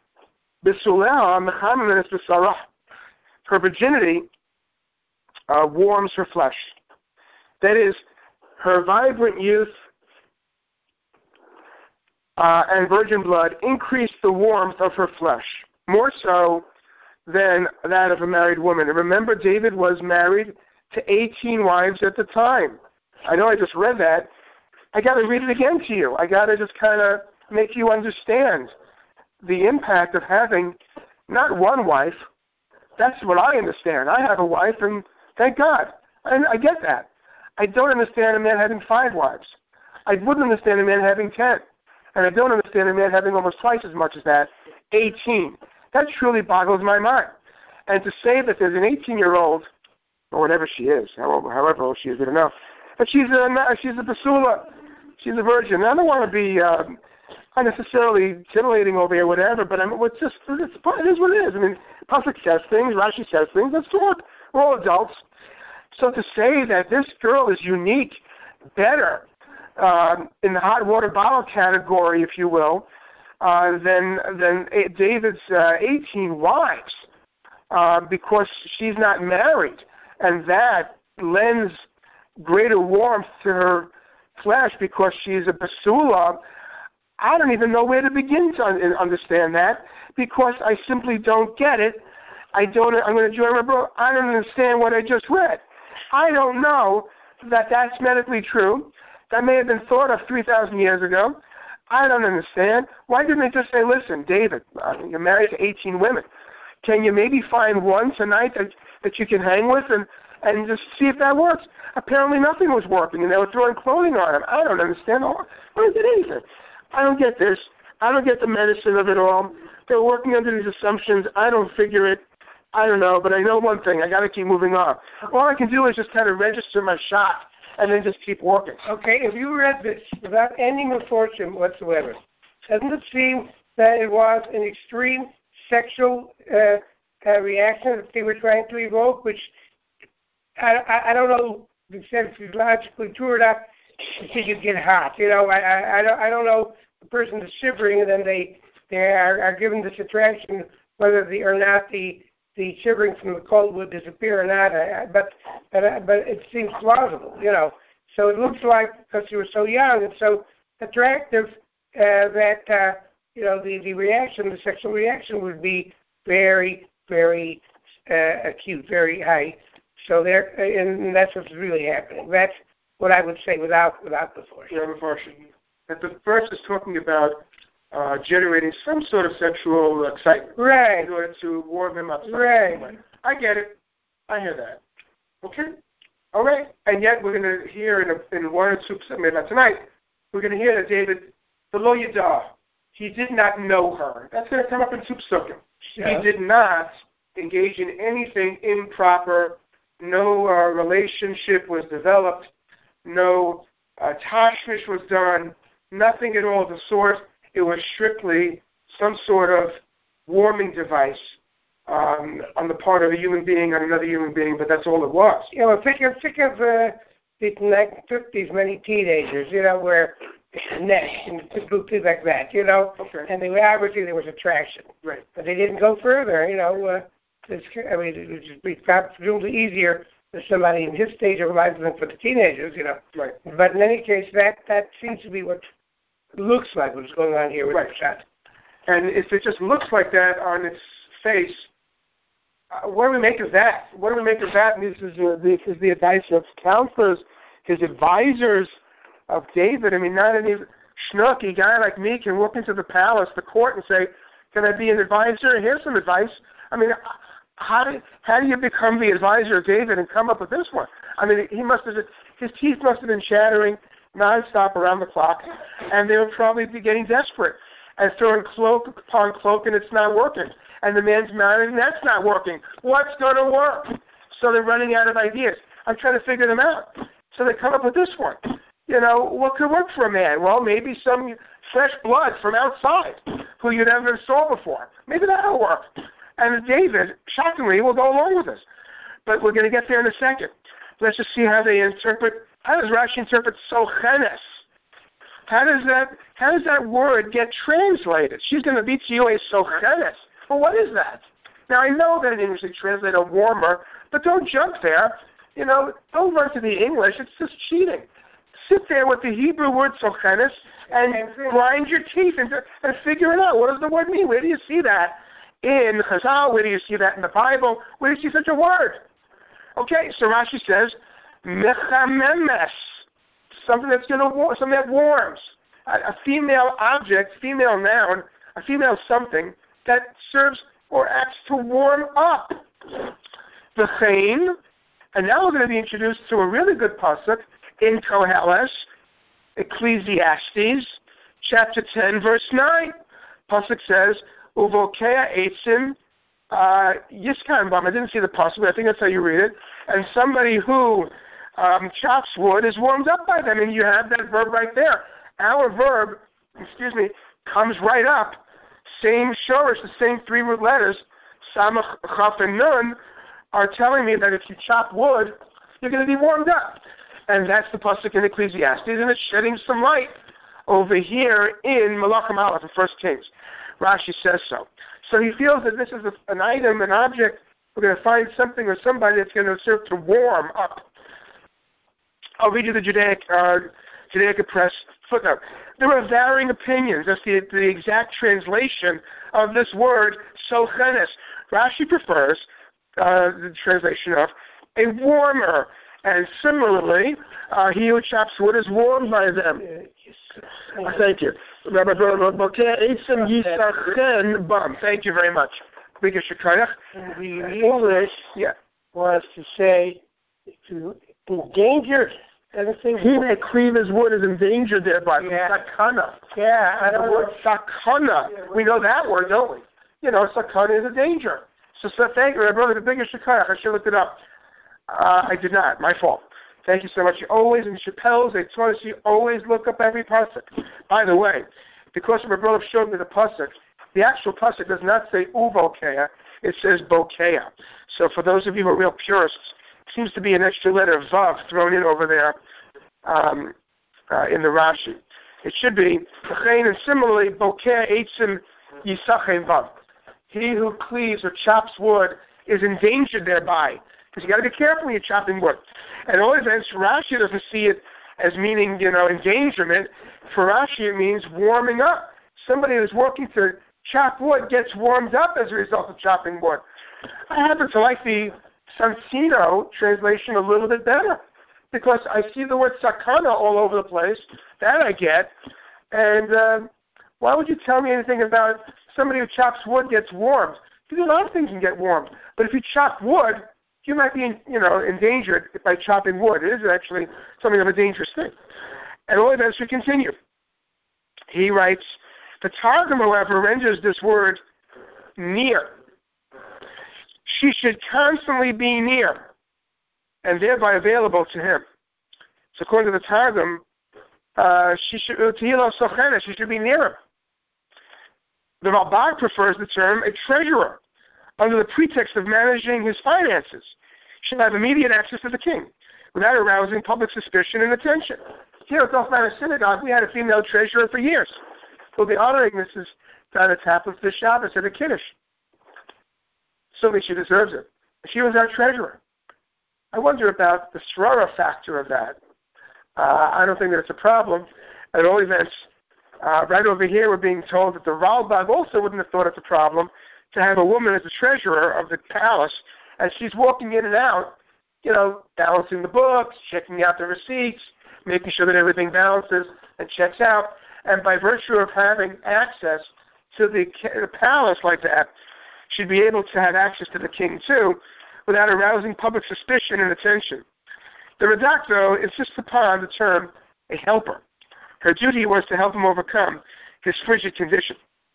her virginity warms her flesh. That is, her vibrant youth and virgin blood increased the warmth of her flesh, more so than that of a married woman. And remember, David was married to 18 wives at the time. I know I just read that. I got to read it again to you. I got to just kind of make you understand the impact of having not one wife. That's what I understand. I have a wife, and thank God. I get that. I don't understand a man having 5 wives. I wouldn't understand a man having 10. And I don't understand a man having almost twice as much as that, 18. That truly boggles my mind. And to say that there's an 18-year-old, or whatever she is, however old she is, I don't know, but she's a basula, she's a virgin. I don't want to be unnecessarily titillating over here, whatever, but it is what it is. I mean, Pasuk says things, Rashi says things, let's talk. We're all adults. So to say that this girl is unique, better, in the hot water bottle category, if you will, than David's 18 wives, because she's not married, and that lends greater warmth to her flesh because she's a basula. I don't even know where to begin to understand that, because I simply don't get it. I'm going to join my brother. I don't understand what I just read. I don't know that that's medically true. That may have been thought of 3,000 years ago. I don't understand. Why didn't they just say, listen, David, you're married to 18 women. Can you maybe find one tonight that you can hang with and just see if that works? Apparently nothing was working, and they were throwing clothing on him. I don't understand. I don't get anything. I don't get this. I don't get the medicine of it all. They're working under these assumptions. I don't figure it. I don't know, but I know one thing. I got to keep moving on. All I can do is just kind of register my shot and then just keep walking. Okay, if you read this without ending with fortune whatsoever, doesn't it seem that it was an extreme sexual reaction that they were trying to evoke, which I don't know if it's physiologically true or not, until you get hot. I don't know, the person is shivering and then they are given this attraction, whether or not the shivering from the cold would disappear or not, but it seems plausible, So it looks like, because you were so young and so attractive, that the reaction, the sexual reaction, would be very, very acute, very high. So and that's what's really happening. That's what I would say without the force. Yeah, the force. That the verse is talking about generating some sort of sexual excitement, right, in order to warm him up. Right. I get it. I hear that. Okay. All right. And yet we're going to hear in one or two, maybe not tonight, we're going to hear that David, the lo yadah, he did not know her. That's going to come up in two psukim. Yeah. He did not engage in anything improper. No relationship was developed. No tashmish was done. Nothing at all of the sort. It was strictly some sort of warming device on the part of a human being on another human being, but that's all it was. Think of the 1950s, many teenagers, where neck and things like that, Okay. And obviously there was attraction. Right. But they didn't go further, it would just be presumably easier for somebody in his stage of life than for the teenagers, Right. But in any case, that seems to be what looks like what's going on here with the shot. And if it just looks like that on its face, what do we make of that? What do we make of that? And this is the advice of counselors, his advisors of David. I mean, not any schnooky guy like me can walk into the palace, the court, and say, can I be an advisor? Here's some advice. I mean, how do you become the advisor of David and come up with this one? I mean, his teeth must have been chattering nonstop around the clock, and they would probably be getting desperate and throwing cloak upon cloak, and it's not working. And the man's married, and that's not working. What's going to work? So they're running out of ideas. I'm trying to figure them out. So they come up with this one. What could work for a man? Well, maybe some fresh blood from outside who you never saw before. Maybe that'll work. And David, shockingly, will go along with this. But we're going to get there in a second. Let's just see how they interpret. How does Rashi interpret sochenes? How does that word get translated? She's going to be to you a sochenes. Well, what is that? Now, I know that in English they translate a warmer, but don't jump there. Don't run to the English. It's just cheating. Sit there with the Hebrew word sochenes and grind your teeth and figure it out. What does the word mean? Where do you see that in Chazal? Where do you see that in the Bible? Where do you see such a word? Okay, so Rashi says, mechamemes, something that warms. A female object, female noun, a female something that serves or acts to warm up. V'chein, and now we're going to be introduced to a really good pasuk in Koheles, Ecclesiastes, chapter 10, verse 9. Pasuk says, Uvokea eitzim yiskan bam. I didn't see the pasuk, but I think that's how you read it. And somebody who chops wood is warmed up by them, and you have that verb right there. Our verb, comes right up. Same shorish, the same three root letters, samach, chaf, and nun, are telling me that if you chop wood, you're going to be warmed up. And that's the pasuk in Ecclesiastes, and it's shedding some light over here in Malachim Aleph, in 1 Kings. Rashi says so. So he feels that this is an item, an object. We're going to find something or somebody that's going to serve to warm up. I'll read you the Judaica Press footnote. There are varying opinions as to the exact translation of this word, sochenes. Rashi prefers the translation of a warmer. And similarly, he who chops wood is warmed by them. Thank you. Thank you very much. The English was to say, endangered. He that cleaves wood is endangered thereby. Sakana. Yeah, the word sakana. We know that word, don't we? Sakana is a danger. So thank you, brother. The biggest shikayach. I should have looked it up. I did not. My fault. Thank you so much. You always, in Chappelle's, they taught us you always look up every pasuk. By the way, because my brother showed me the pasuk, the actual pasuk does not say uvokea, it says bokea. So for those of you who are real purists, it seems to be an extra letter vav thrown in over there in the Rashi. It should be v'chein, and similarly bokea eitzim yisachem vav. He who cleaves or chops wood is endangered thereby. Because you got to be careful when you're chopping wood. At all events, Rashi doesn't see it as meaning, endangerment. For Rashi, it means warming up. Somebody who's working to chop wood gets warmed up as a result of chopping wood. I happen to like the Sansino translation a little bit better because I see the word sakana all over the place. That I get. And why would you tell me anything about somebody who chops wood gets warmed? Because a lot of things can get warmed. But if you chop wood, you might be, endangered by chopping wood. It is actually something of a dangerous thing. And all events should continue. He writes, the Targum, however, renders this word near. She should constantly be near and thereby available to him. So according to the Targum, she should be near him. The Ralbag prefers the term a treasurer, under the pretext of managing his finances, should have immediate access to the king, without arousing public suspicion and attention. Here at Elfman Synagogue, we had a female treasurer for years. We'll be honoring Mrs. Donna Taplin for the Shabbos at a Kiddush. Certainly she deserves it. She was our treasurer. I wonder about the Srara factor of that. I don't think that it's a problem. At all events, Right over here, we're being told that the Ralbag also wouldn't have thought it's a problem to have a woman as the treasurer of the palace, and she's walking in and out, balancing the books, checking out the receipts, making sure that everything balances and checks out. And by virtue of having access to the palace like that, she'd be able to have access to the king too, without arousing public suspicion and attention. The Radak, though, insists upon the term a helper. Her duty was to help him overcome his frigid condition.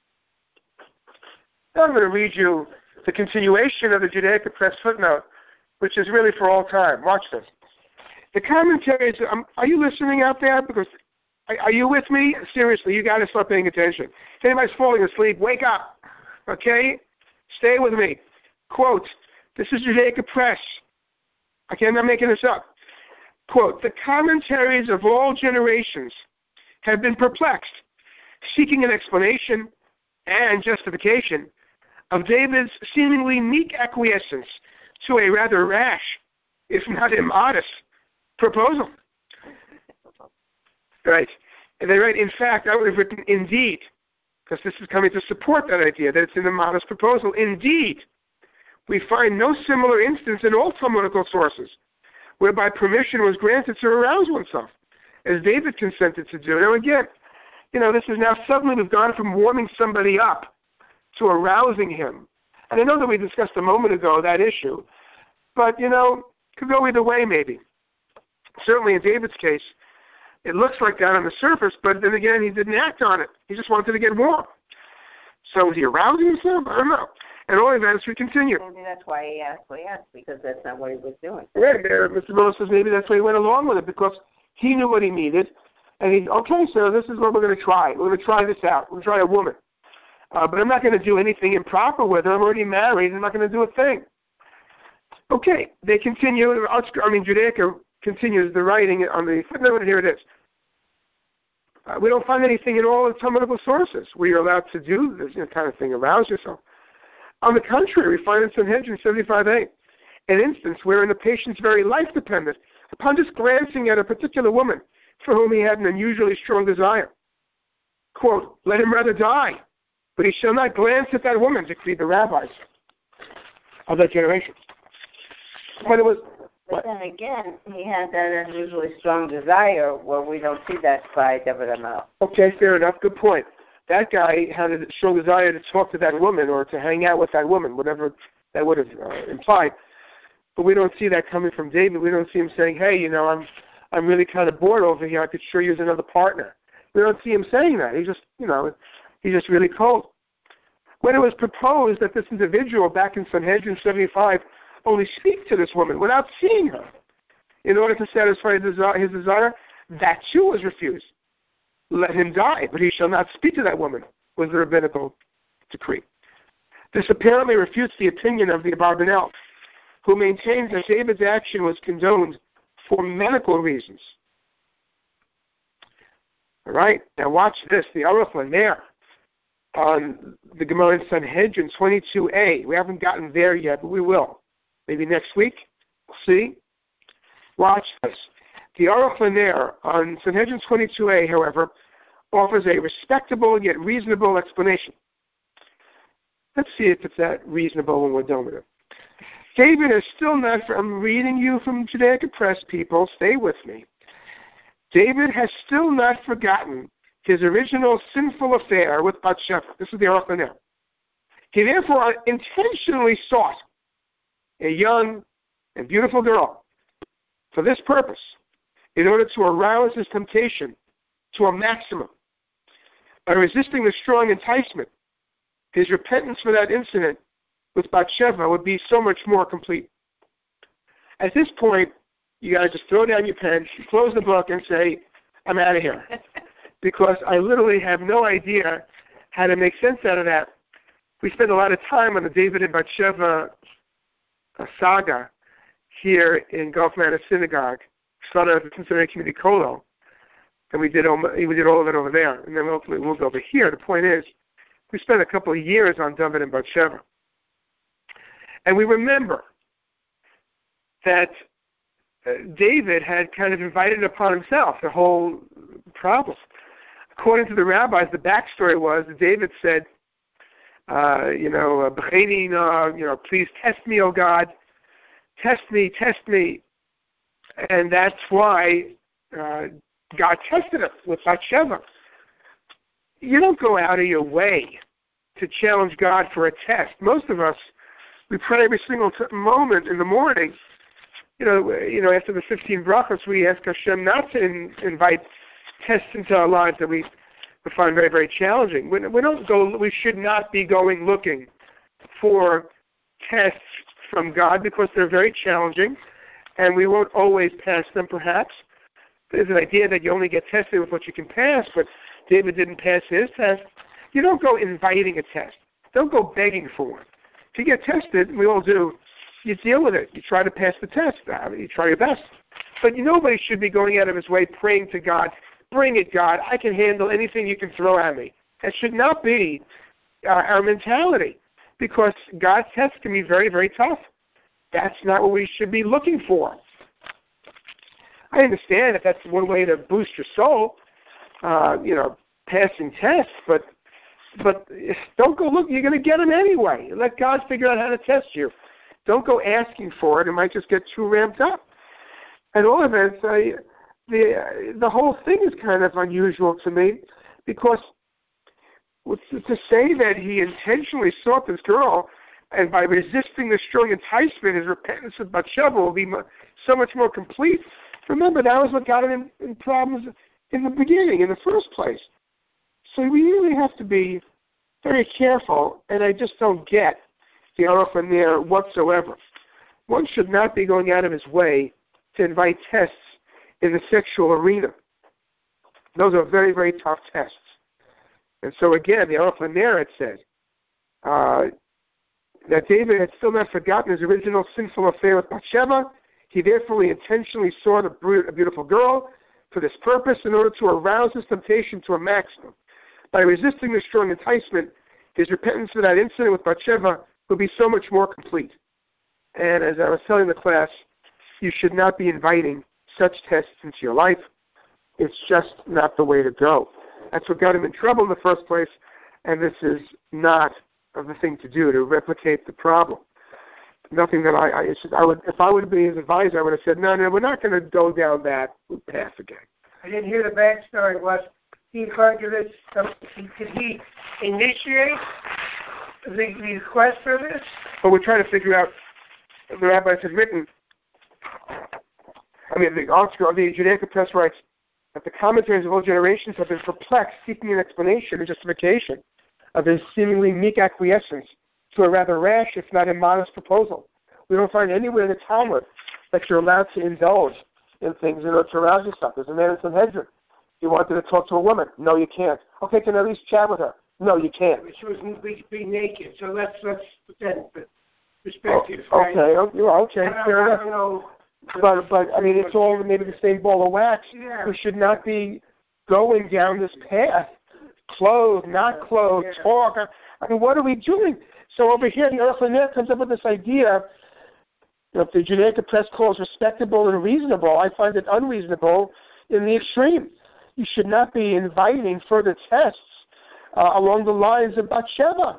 Now I'm going to read you the continuation of the Judaica Press footnote, which is really for all time. Watch this. The commentaries, are you listening out there? Because are you with me? Seriously, you got to start paying attention. If anybody's falling asleep, wake up. Okay? Stay with me. Quote, this is Judaica Press. Okay, I'm not making this up. Quote, the commentaries of all generations have been perplexed, seeking an explanation and justification of David's seemingly meek acquiescence to a rather rash, if not immodest, proposal. Right. And they write, in fact, I would have written indeed, because this is coming to support that idea, that it's an immodest proposal. Indeed, we find no similar instance in all Talmudical sources whereby permission was granted to arouse oneself, as David consented to do. Now again, this is now suddenly we've gone from warming somebody up to arousing him. And I know that we discussed a moment ago that issue, but, could go either way maybe. Certainly in David's case, it looks like that on the surface, but then again, he didn't act on it. He just wanted to get warm. So was he arousing himself? I don't know. At all events, we continue. Maybe that's why he asked what he asked, because that's not what he was doing. Right. Mr. Miller says maybe that's why he went along with it, because he knew what he needed. And okay, so this is what we're going to try. We're going to try this out. We're going to try a woman. But I'm not going to do anything improper with her. I'm already married. I'm not going to do a thing. Okay, they continue. Judaica continues the writing on the footnote, and here it is. We don't find anything in all the Talmudical sources where you're allowed to do this kind of thing, arouse yourself. On the contrary, we find in Sanhedrin 75a an instance wherein the patient's very life depended upon just glancing at a particular woman for whom he had an unusually strong desire. Quote, let him rather die, but he shall not glance at that woman, decreed the rabbis of that generation. But it was... But then again, he had that unusually strong desire where we don't see that by David HaMelech. Okay, fair enough. Good point. That guy had a strong desire to talk to that woman or to hang out with that woman, whatever that would have implied. But we don't see that coming from David. We don't see him saying, hey, I'm really kind of bored over here. I could sure use another partner. We don't see him saying that. He's just really cold. When it was proposed that this individual back in Sanhedrin 75 only speak to this woman without seeing her in order to satisfy his desire, that too was refused. Let him die, but he shall not speak to that woman, was the rabbinical decree. This apparently refutes the opinion of the Abarbanel, who maintains that David's action was condoned for medical reasons. All right, now watch this. The Aruch LaNer on the Gemara in Sanhedrin 22a. We haven't gotten there yet, but we will. Maybe next week. We'll see. Watch this. The Aruch LaNer on Sanhedrin 22a, however, offers a respectable yet reasonable explanation. Let's see if it's that reasonable when we're done with it. David is still not, I'm reading you from Judaica Press, people, stay with me. David has still not forgotten his original sinful affair with Bathsheba. This is the Aruch LaNer. He therefore intentionally sought a young and beautiful girl for this purpose, in order to arouse his temptation to a maximum. By resisting the strong enticement, his repentance for that incident with Bathsheba would be so much more complete. At this point, you got to just throw down your pen, close the book, and say, I'm out of here. Because I literally have no idea how to make sense out of that. We spent a lot of time on the David and Bathsheba saga here in Gulf Manor Synagogue. Started at the Cincinnati Community Kolo, and we did all of it over there, and then ultimately moved over here. The point is, we spent a couple of years on David and Bathsheba. And we remember that David had kind of invited upon himself the whole problem. according to the rabbis, the backstory was that David said, please test me, O God, test me, and that's why God tested him with Bathsheba. You don't go out of your way to challenge God for a test. Most of us, we pray every single moment in the morning. After the 15 brachos, we ask Hashem not to invite tests into our lives that we find very, very challenging. We should not be going looking for tests from God because they're very challenging, and we won't always pass them, perhaps. There's an idea that you only get tested with what you can pass, but David didn't pass his test. You don't go inviting a test. Don't go begging for one. If you get tested, we all do, you deal with it. You try to pass the test. You try your best. But nobody should be going out of his way praying to God, bring it, God. I can handle anything you can throw at me. That should not be our mentality, because God's tests can be very, very tough. That's not what we should be looking for. I understand that that's one way to boost your soul, passing tests, but don't go look. You're going to get them anyway. Let God figure out how to test you. Don't go asking for it. It might just get too ramped up. And all of it, the whole thing is kind of unusual to me, because to say that he intentionally sought this girl, and by resisting the strong enticement, his repentance of Bathsheba will be so much more complete. Remember, that was what got him in problems in the beginning, in the first place. So we really have to be very careful, and I just don't get the Aruch LaNer whatsoever. One should not be going out of his way to invite tests in the sexual arena. Those are very, very tough tests. And so again, the Aruch LaNer had said that David had still not forgotten his original sinful affair with Bathsheba. He therefore intentionally sought a beautiful girl for this purpose in order to arouse his temptation to a maximum. By resisting the strong enticement, his repentance for that incident with Bathsheba will be so much more complete. And as I was telling the class, you should not be inviting such tests into your life. It's just not the way to go. That's what got him in trouble in the first place, and this is not the thing to do, to replicate the problem. Nothing that I would, if I would be his advisor, I would have said, no, we're not going to go down that path again. I didn't hear the backstory. Was he referring to this? Did he initiate the quest for this? Well, we're trying to figure out, the rabbis had written, the article of the Judaica Press writes that the commentaries of all generations have been perplexed, seeking an explanation or justification of his seemingly meek acquiescence to a rather rash, if not immodest, proposal. We don't find anywhere in the Talmud that you're allowed to indulge in things in order to arouse yourself. There's a man in Sanhedrin. He wanted to talk to a woman. No, you can't. Okay, can I at least chat with her? No, you can't. She was be naked, so let's pretend perspective. Right? Okay, fair enough. But it's all maybe the same ball of wax. Yeah. We should not be going down this path. Clothed, not clothed, talk. What are we doing? So over here, the Aruch LaNer comes up with this idea. If the Judaica Press calls respectable and reasonable, I find it unreasonable in the extreme. You should not be inviting further tests along the lines of Bathsheba.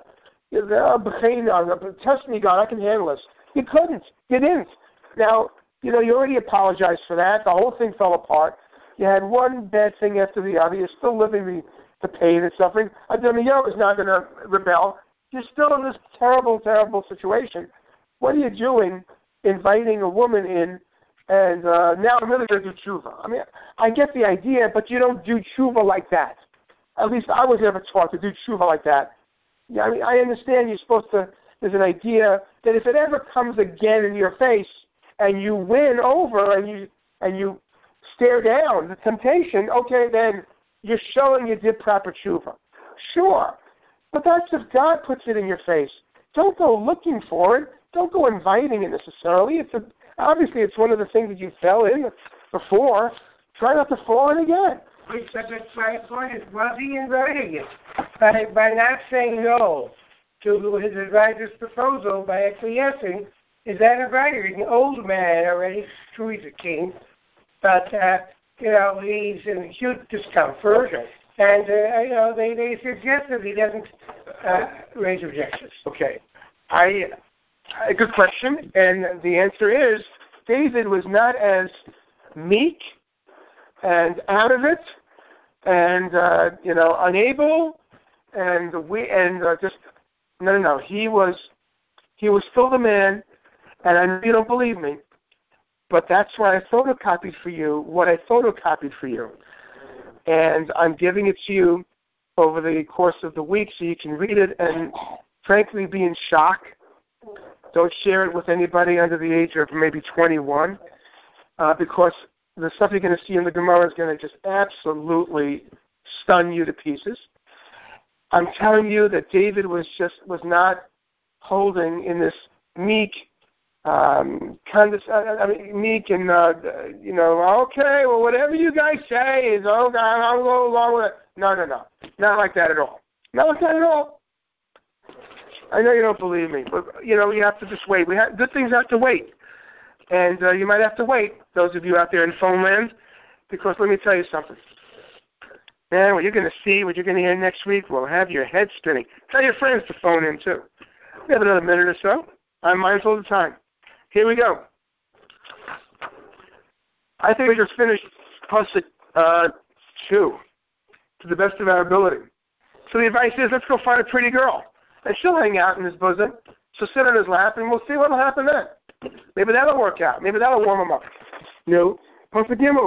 Test me, God, I can handle this. You couldn't. You didn't. Now, you already apologized for that. The whole thing fell apart. You had one bad thing after the other. You're still living the pain and suffering. Adoniah is not going to rebel. You're still in this terrible, terrible situation. What are you doing inviting a woman in, and now I'm really going to do tshuva? I get the idea, but you don't do tshuva like that. At least I was never taught to do tshuva like that. Yeah, I understand you're supposed to, there's an idea that if it ever comes again in your face and you win over and you stare down the temptation, okay, then you're showing you did proper tshuva. Sure. But that's if God puts it in your face. Don't go looking for it. Don't go inviting it necessarily. Obviously, it's one of the things that you fell in before. Try not to fall in again. But my point is, was he inviting it? By not saying no to his advisor's proposal, by acquiescing, is that inviting? He's an old man already. True, he's a king. But, he's in huge discomfort. Okay. And, they suggest that he doesn't raise objections. Okay. A good question, and the answer is David was not as meek and out of it and, unable and just, no. He was still the man, and I know you don't believe me, but that's why I photocopied for you what I photocopied for you. And I'm giving it to you over the course of the week so you can read it and, frankly, be in shock. Don't share it with anybody under the age of maybe 21 because the stuff you're going to see in the Gemara is going to just absolutely stun you to pieces. I'm telling you that David was not holding in this meek, meek and, okay, well, whatever you guys say is, I'll go along with it. No. Not like that at all. Not like that at all. I know you don't believe me, but, you have to just wait. Good things have to wait. And you might have to wait, those of you out there in phone land, because let me tell you something. Man, what you're going to see, what you're going to hear next week will have your head spinning. Tell your friends to phone in, too. We have another minute or so. I'm mindful of the time. Here we go. I think we just finished Pasuk 2 to the best of our ability. So the advice is, let's go find a pretty girl. And she'll hang out in his bosom. She'll sit on his lap, and we'll see what will happen then. Maybe that'll work out. Maybe that'll warm him up. No. So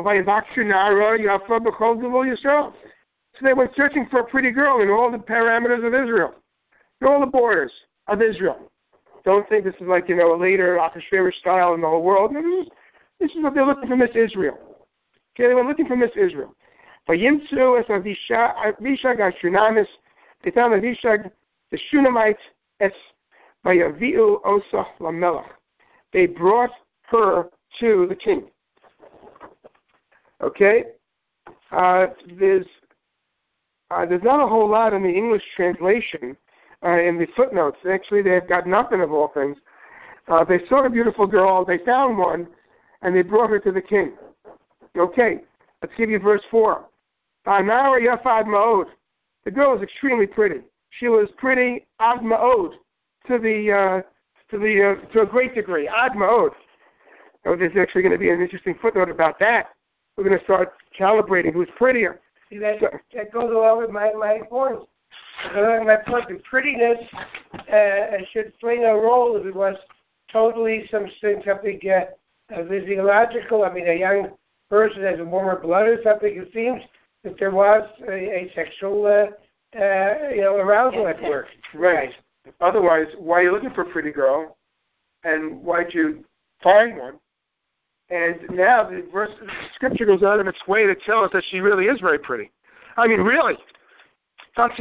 they went searching for a pretty girl in all the parameters of Israel, in all the borders of Israel. Don't think this is like, a later Achashverosh style in the whole world. No, this is what they're looking for, Miss Israel. Okay, they were looking for Miss Israel. They found Avishag, the Shunammite, Vayavi'u Osah Lamelech. They brought her to the king. Okay? There's not a whole lot in the English translation, in the footnotes. Actually, they've got nothing of all things. They saw a beautiful girl, they found one, and they brought her to the king. Okay, let's give you verse 4. Anara Yafad Ma'od. The girl was extremely pretty. She was pretty ad ma'od to a great degree. Ad ma'od. Oh, there's actually going to be an interesting footnote about that. We're going to start calibrating who's prettier. See, that goes along with my point. My point, the prettiness should play no role if it was totally something physiological. I mean, a young person has a warmer blood or something. It seems that there was a sexual, arousal at work. Right. Otherwise, why are you looking for a pretty girl? And why'd you find one? And now the scripture goes out of its way to tell us that she really is very pretty. I mean, really. So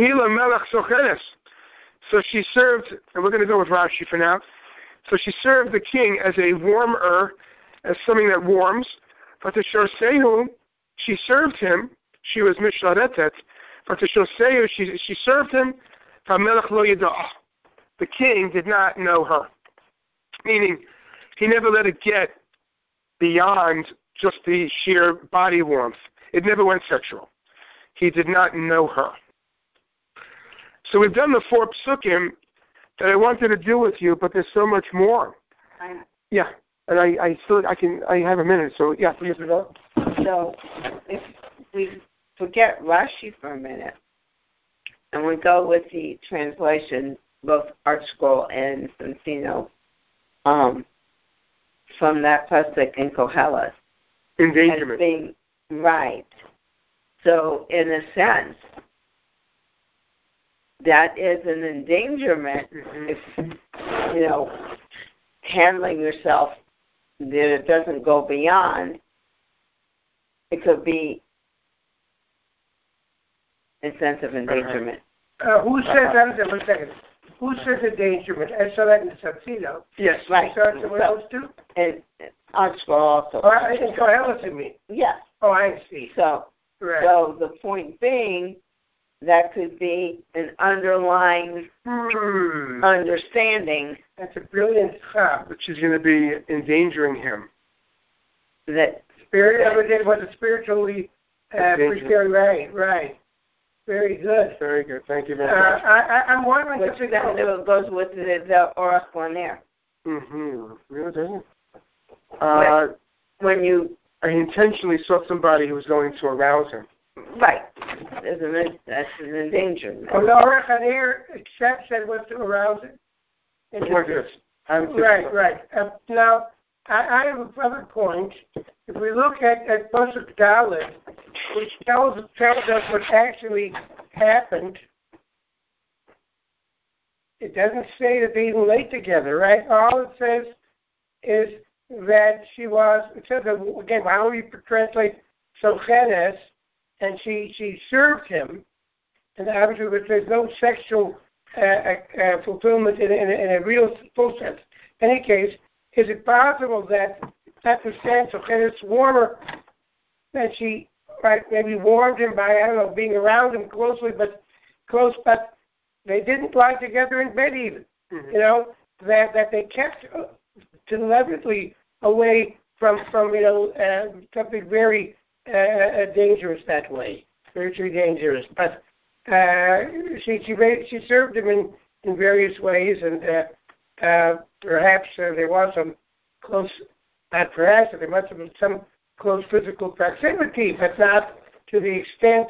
she served, and we're going to go with Rashi for now. So she served the king as a warmer, as something that warms. But to Shosehu, she served him. She was Mishlaretet. But to Shosehu, she served him. The king did not know her. Meaning, he never let it get beyond just the sheer body warmth. It never went sexual. He did not know her. So we've done the 4 psukim that I wanted to do with you, but there's so much more. Yeah, and I have a minute, so yeah, please go. So if we forget Rashi for a minute, and we go with the translation, both Art Scroll and Centino, from that pasuk in Kohelet. Endangerment. Being right. So, in a sense, that is an endangerment if, handling yourself, that it doesn't go beyond. It could be a sense of endangerment. Who says that? One second. Who says endangerment? I saw that in Satsino. Yes. Right. I saw it somewhere else too? And Oxford also. Oh, in Kohelet, you mean? Yes. Oh, I see. So the point being, that could be an underlying understanding. That's a brilliant thought. Which is going to be endangering him. That spirit of it was a spiritually prepared, right. Very good. Very good. Thank you very much. I'm wondering Which that goes with the Orach Lanier. Mm-hmm. Really, doesn't it? When you... I intentionally saw somebody who was going to arouse him. Right. That's an endangerment. Well, the Orach Lanier accepts that it was to arouse it. Like this. Right. Now, I have another point. If we look at Pasuk Dalet, which tells us what actually happened, it doesn't say that they even lay together, right? All it says is that she was, it says, again, why don't we translate Sochenes, and she served him, and obviously there's no sexual fulfillment in a real full sense. In any case, is it possible that at the sense of Sochenes warmer, that she maybe warmed him by, I don't know, being around him close, but they didn't lie together in bed even. Mm-hmm. You know, that they kept deliberately away from something very dangerous that way, spiritually dangerous. But she served him in various ways, and perhaps there was some close, not perhaps, there must have been some close physical proximity, but not to the extent,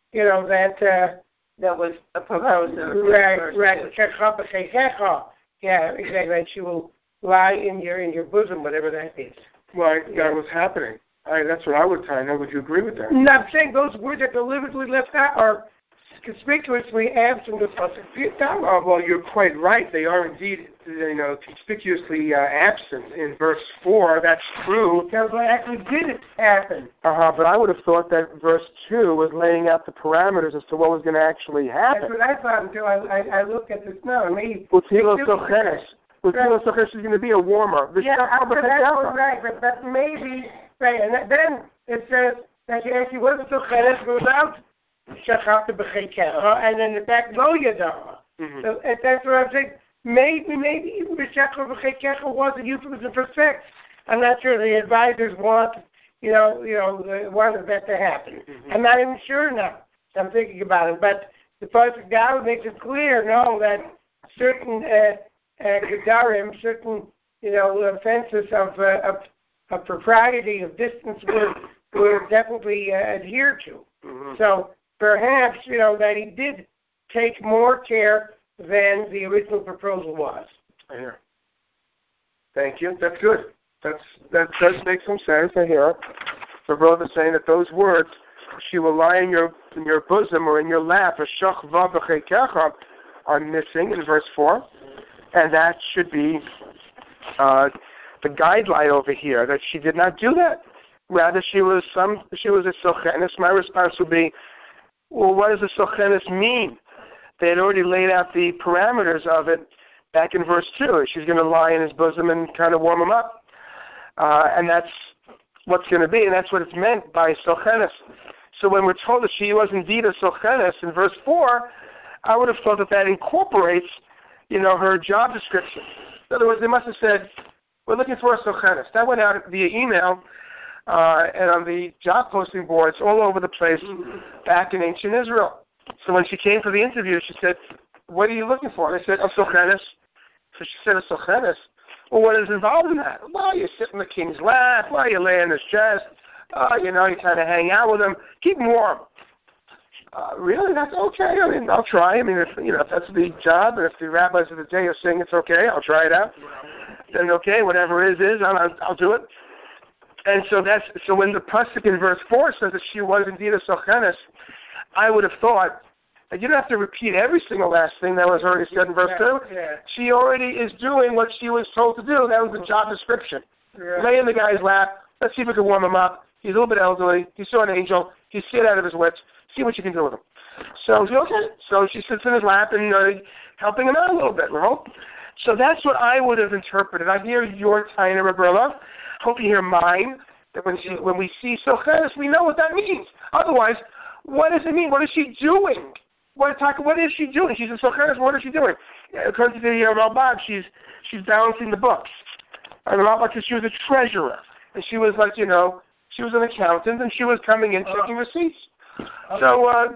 that was a proposal. Right. Yeah, exactly. And she will lie in your bosom, whatever that is. Well, that was happening. That's what I would tell you. Would you agree with that? No, I'm saying those words are deliberately left out or conspicuously absent of us. Well, you're quite right. They are indeed, conspicuously absent in verse 4. That's true. Because what actually did happen. But I would have thought that verse 2 was laying out the parameters as to what was going to actually happen. That's what I thought until I looked at this now. Utilo Sochenes. Utilo Sochenes is going to be a warmer. That's right, but maybe, right, and then it says that she actually wasn't Sochenes without Shachata B'Cheikecha, and then the back no Yadaha. So that's what I'm saying. Maybe even the Shachata B'Cheikecha was a euphemism for sex. I'm not sure the advisors want, wanted that to happen. Mm-hmm. I'm not even sure now. I'm thinking about it, but the Pasuk Dalet makes it clear, that certain gedarim, certain offenses of propriety, of distance were definitely adhered to. Mm-hmm. So perhaps, that he did take more care than the original proposal was. I hear. Thank you. That's good. That does make some sense. I hear. The brother saying that those words, she will lie in your bosom or in your lap, are missing in verse 4, and that should be the guideline over here. That she did not do that. Rather, she was a Sochenes. My response would be, well, what does a Sochenes mean? They had already laid out the parameters of it back in verse 2. She's going to lie in his bosom and kind of warm him up. And that's what's going to be, and that's what it's meant by Sochenes. So when we're told that she was indeed a Sochenes in verse 4, I would have thought that incorporates, her job description. In other words, they must have said, we're looking for a Sochenes. That went out via email and on the job posting boards all over the place back in ancient Israel. So when she came for the interview, she said, what are you looking for? And I said, a Sochenes. So she said, a Sochenes. Well, what is involved in that? Well, you sit in the king's lap. Well, you lay on his chest. You kind of hang out with him. Keep him warm. Really? That's okay. I mean, I'll try. I mean, if that's the job, and if the rabbis of the day are saying it's okay, I'll try it out. Then okay, whatever it is, I'll do it. And so when the pasuk in verse 4 says that she was indeed a Sochenes, I would have thought that you don't have to repeat every single last thing that was already said in verse 2. Yeah. She already is doing what she was told to do. That was the job description. Yeah. Lay in the guy's lap. Let's see if we can warm him up. He's a little bit elderly. He saw an angel. He's scared out of his wits. See what you can do with him. So okay. So she sits in his lap and helping him out a little bit, right? So that's what I would have interpreted. I hear your Taina Rabrilla. Hope you hear mine. That when we see Sochenes, we know what that means. Otherwise, what does it mean? What is she doing? What is she doing? She's a Sochenes. What is she doing? According to the Ralbag, she's balancing the books. And the Ralbag says she was a treasurer, and she was she was an accountant, and she was coming in checking receipts. So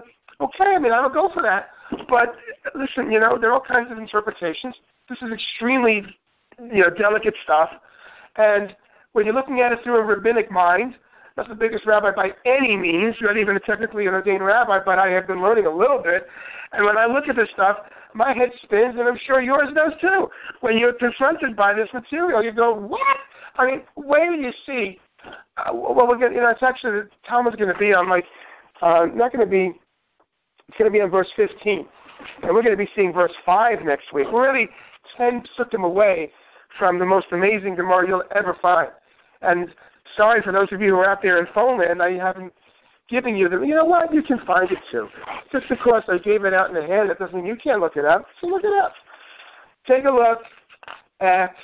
okay, I mean, I would go for that. But listen, there are all kinds of interpretations. This is extremely, delicate stuff. And when you're looking at it through a rabbinic mind, not the biggest rabbi by any means, not even technically an ordained rabbi, but I have been learning a little bit. And when I look at this stuff, my head spins, and I'm sure yours does too. When you're confronted by this material, you go, what? I mean, where do you see? We're going it's actually, the Talmud's going to be on it's going to be on verse 15. And we're going to be seeing verse 5 next week. We're really 10 sukkim away from the most amazing Gemara you'll ever find. And sorry for those of you who are out there in phone land, I haven't given you them. You know what? You can find it too. Just because I gave it out in the hand, that doesn't mean you can't look it up. So look it up. Take a look at,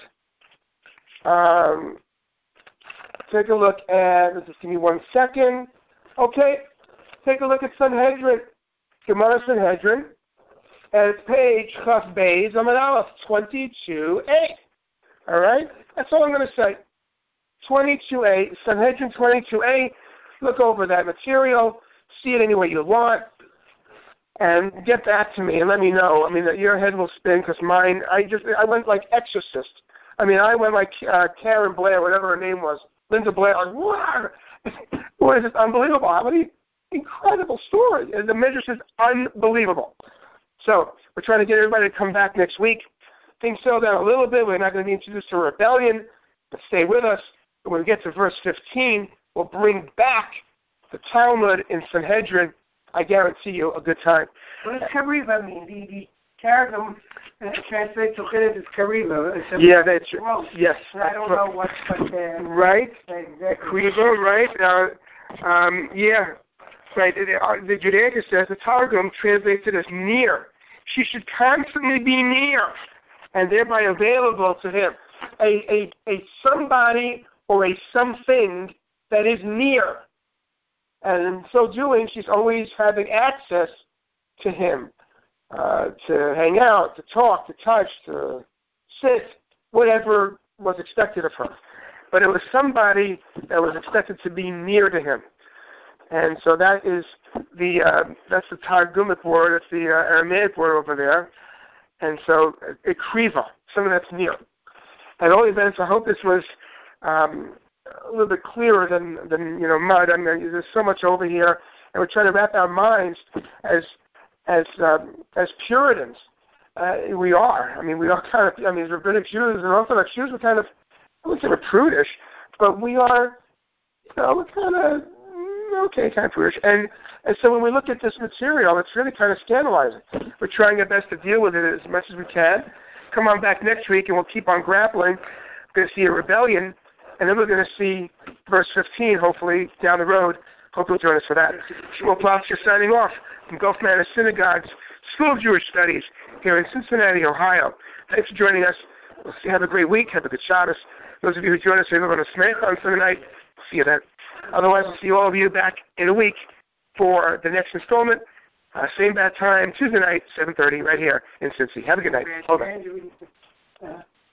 just give me 1 second. Okay. Take a look at Sanhedrin. Gemara Sanhedrin. And it's page Chaf Beis Amud Aleph 22a. All right? That's all I'm going to say. 22a, Sanhedrin 22a. Look over that material, see it any way you want, and get back to me and let me know. I mean, your head will spin because mine, I went like Exorcist. I mean, I went like Karen Blair, whatever her name was, Linda Blair. Like, wow! Boy, it's unbelievable. How many incredible stories. The Midrash is unbelievable. So we're trying to get everybody to come back next week. Things settle down a little bit. We're not going to be introduced to rebellion, but stay with us. When we get to verse 15, we'll bring back the Talmud in Sanhedrin. I guarantee you a good time. What does Kariva mean? The Targum translates to Chiddush as Kariva. Yeah, that's right. Yes. I don't know what's right. Kariva, right. Yeah. Right. The Judaica says the Targum translates it as near. She should constantly be near and thereby available to him. A somebody or a something that is near. And in so doing, she's always having access to him, to hang out, to talk, to touch, to sit, whatever was expected of her. But it was somebody that was expected to be near to him. And so that is that's the Targumic word, it's the Aramaic word over there. And so, ikriva, something that's near. At all events, I hope this was a little bit clearer than mud. I mean, there's so much over here, and we're trying to wrap our minds as Puritans. We are. I mean, we are kind of. I mean, Rabbinic Jews and Orthodox Jews, we're kind of. I wouldn't say we're prudish, but we are. We're kind of kind of prudish. And so when we look at this material, it's really kind of scandalizing. We're trying our best to deal with it as much as we can. Come on back next week, and we'll keep on grappling. We're going to see a rebellion, and then we're going to see verse 15, hopefully, down the road. Hope you'll join us for that. Shmuel Plotzer signing off from Gulf Manor Synagogue's School of Jewish Studies here in Cincinnati, Ohio. Thanks for joining us. We'll see. Have a great week. Have a good Shabbos. Those of you who join us here on a Smeich on Sunday night, see you then. Otherwise, we'll see all of you back in a week for the next installment. Same bad time, Tuesday night, 7:30, right here in Cincy. Have a good night. Hold on.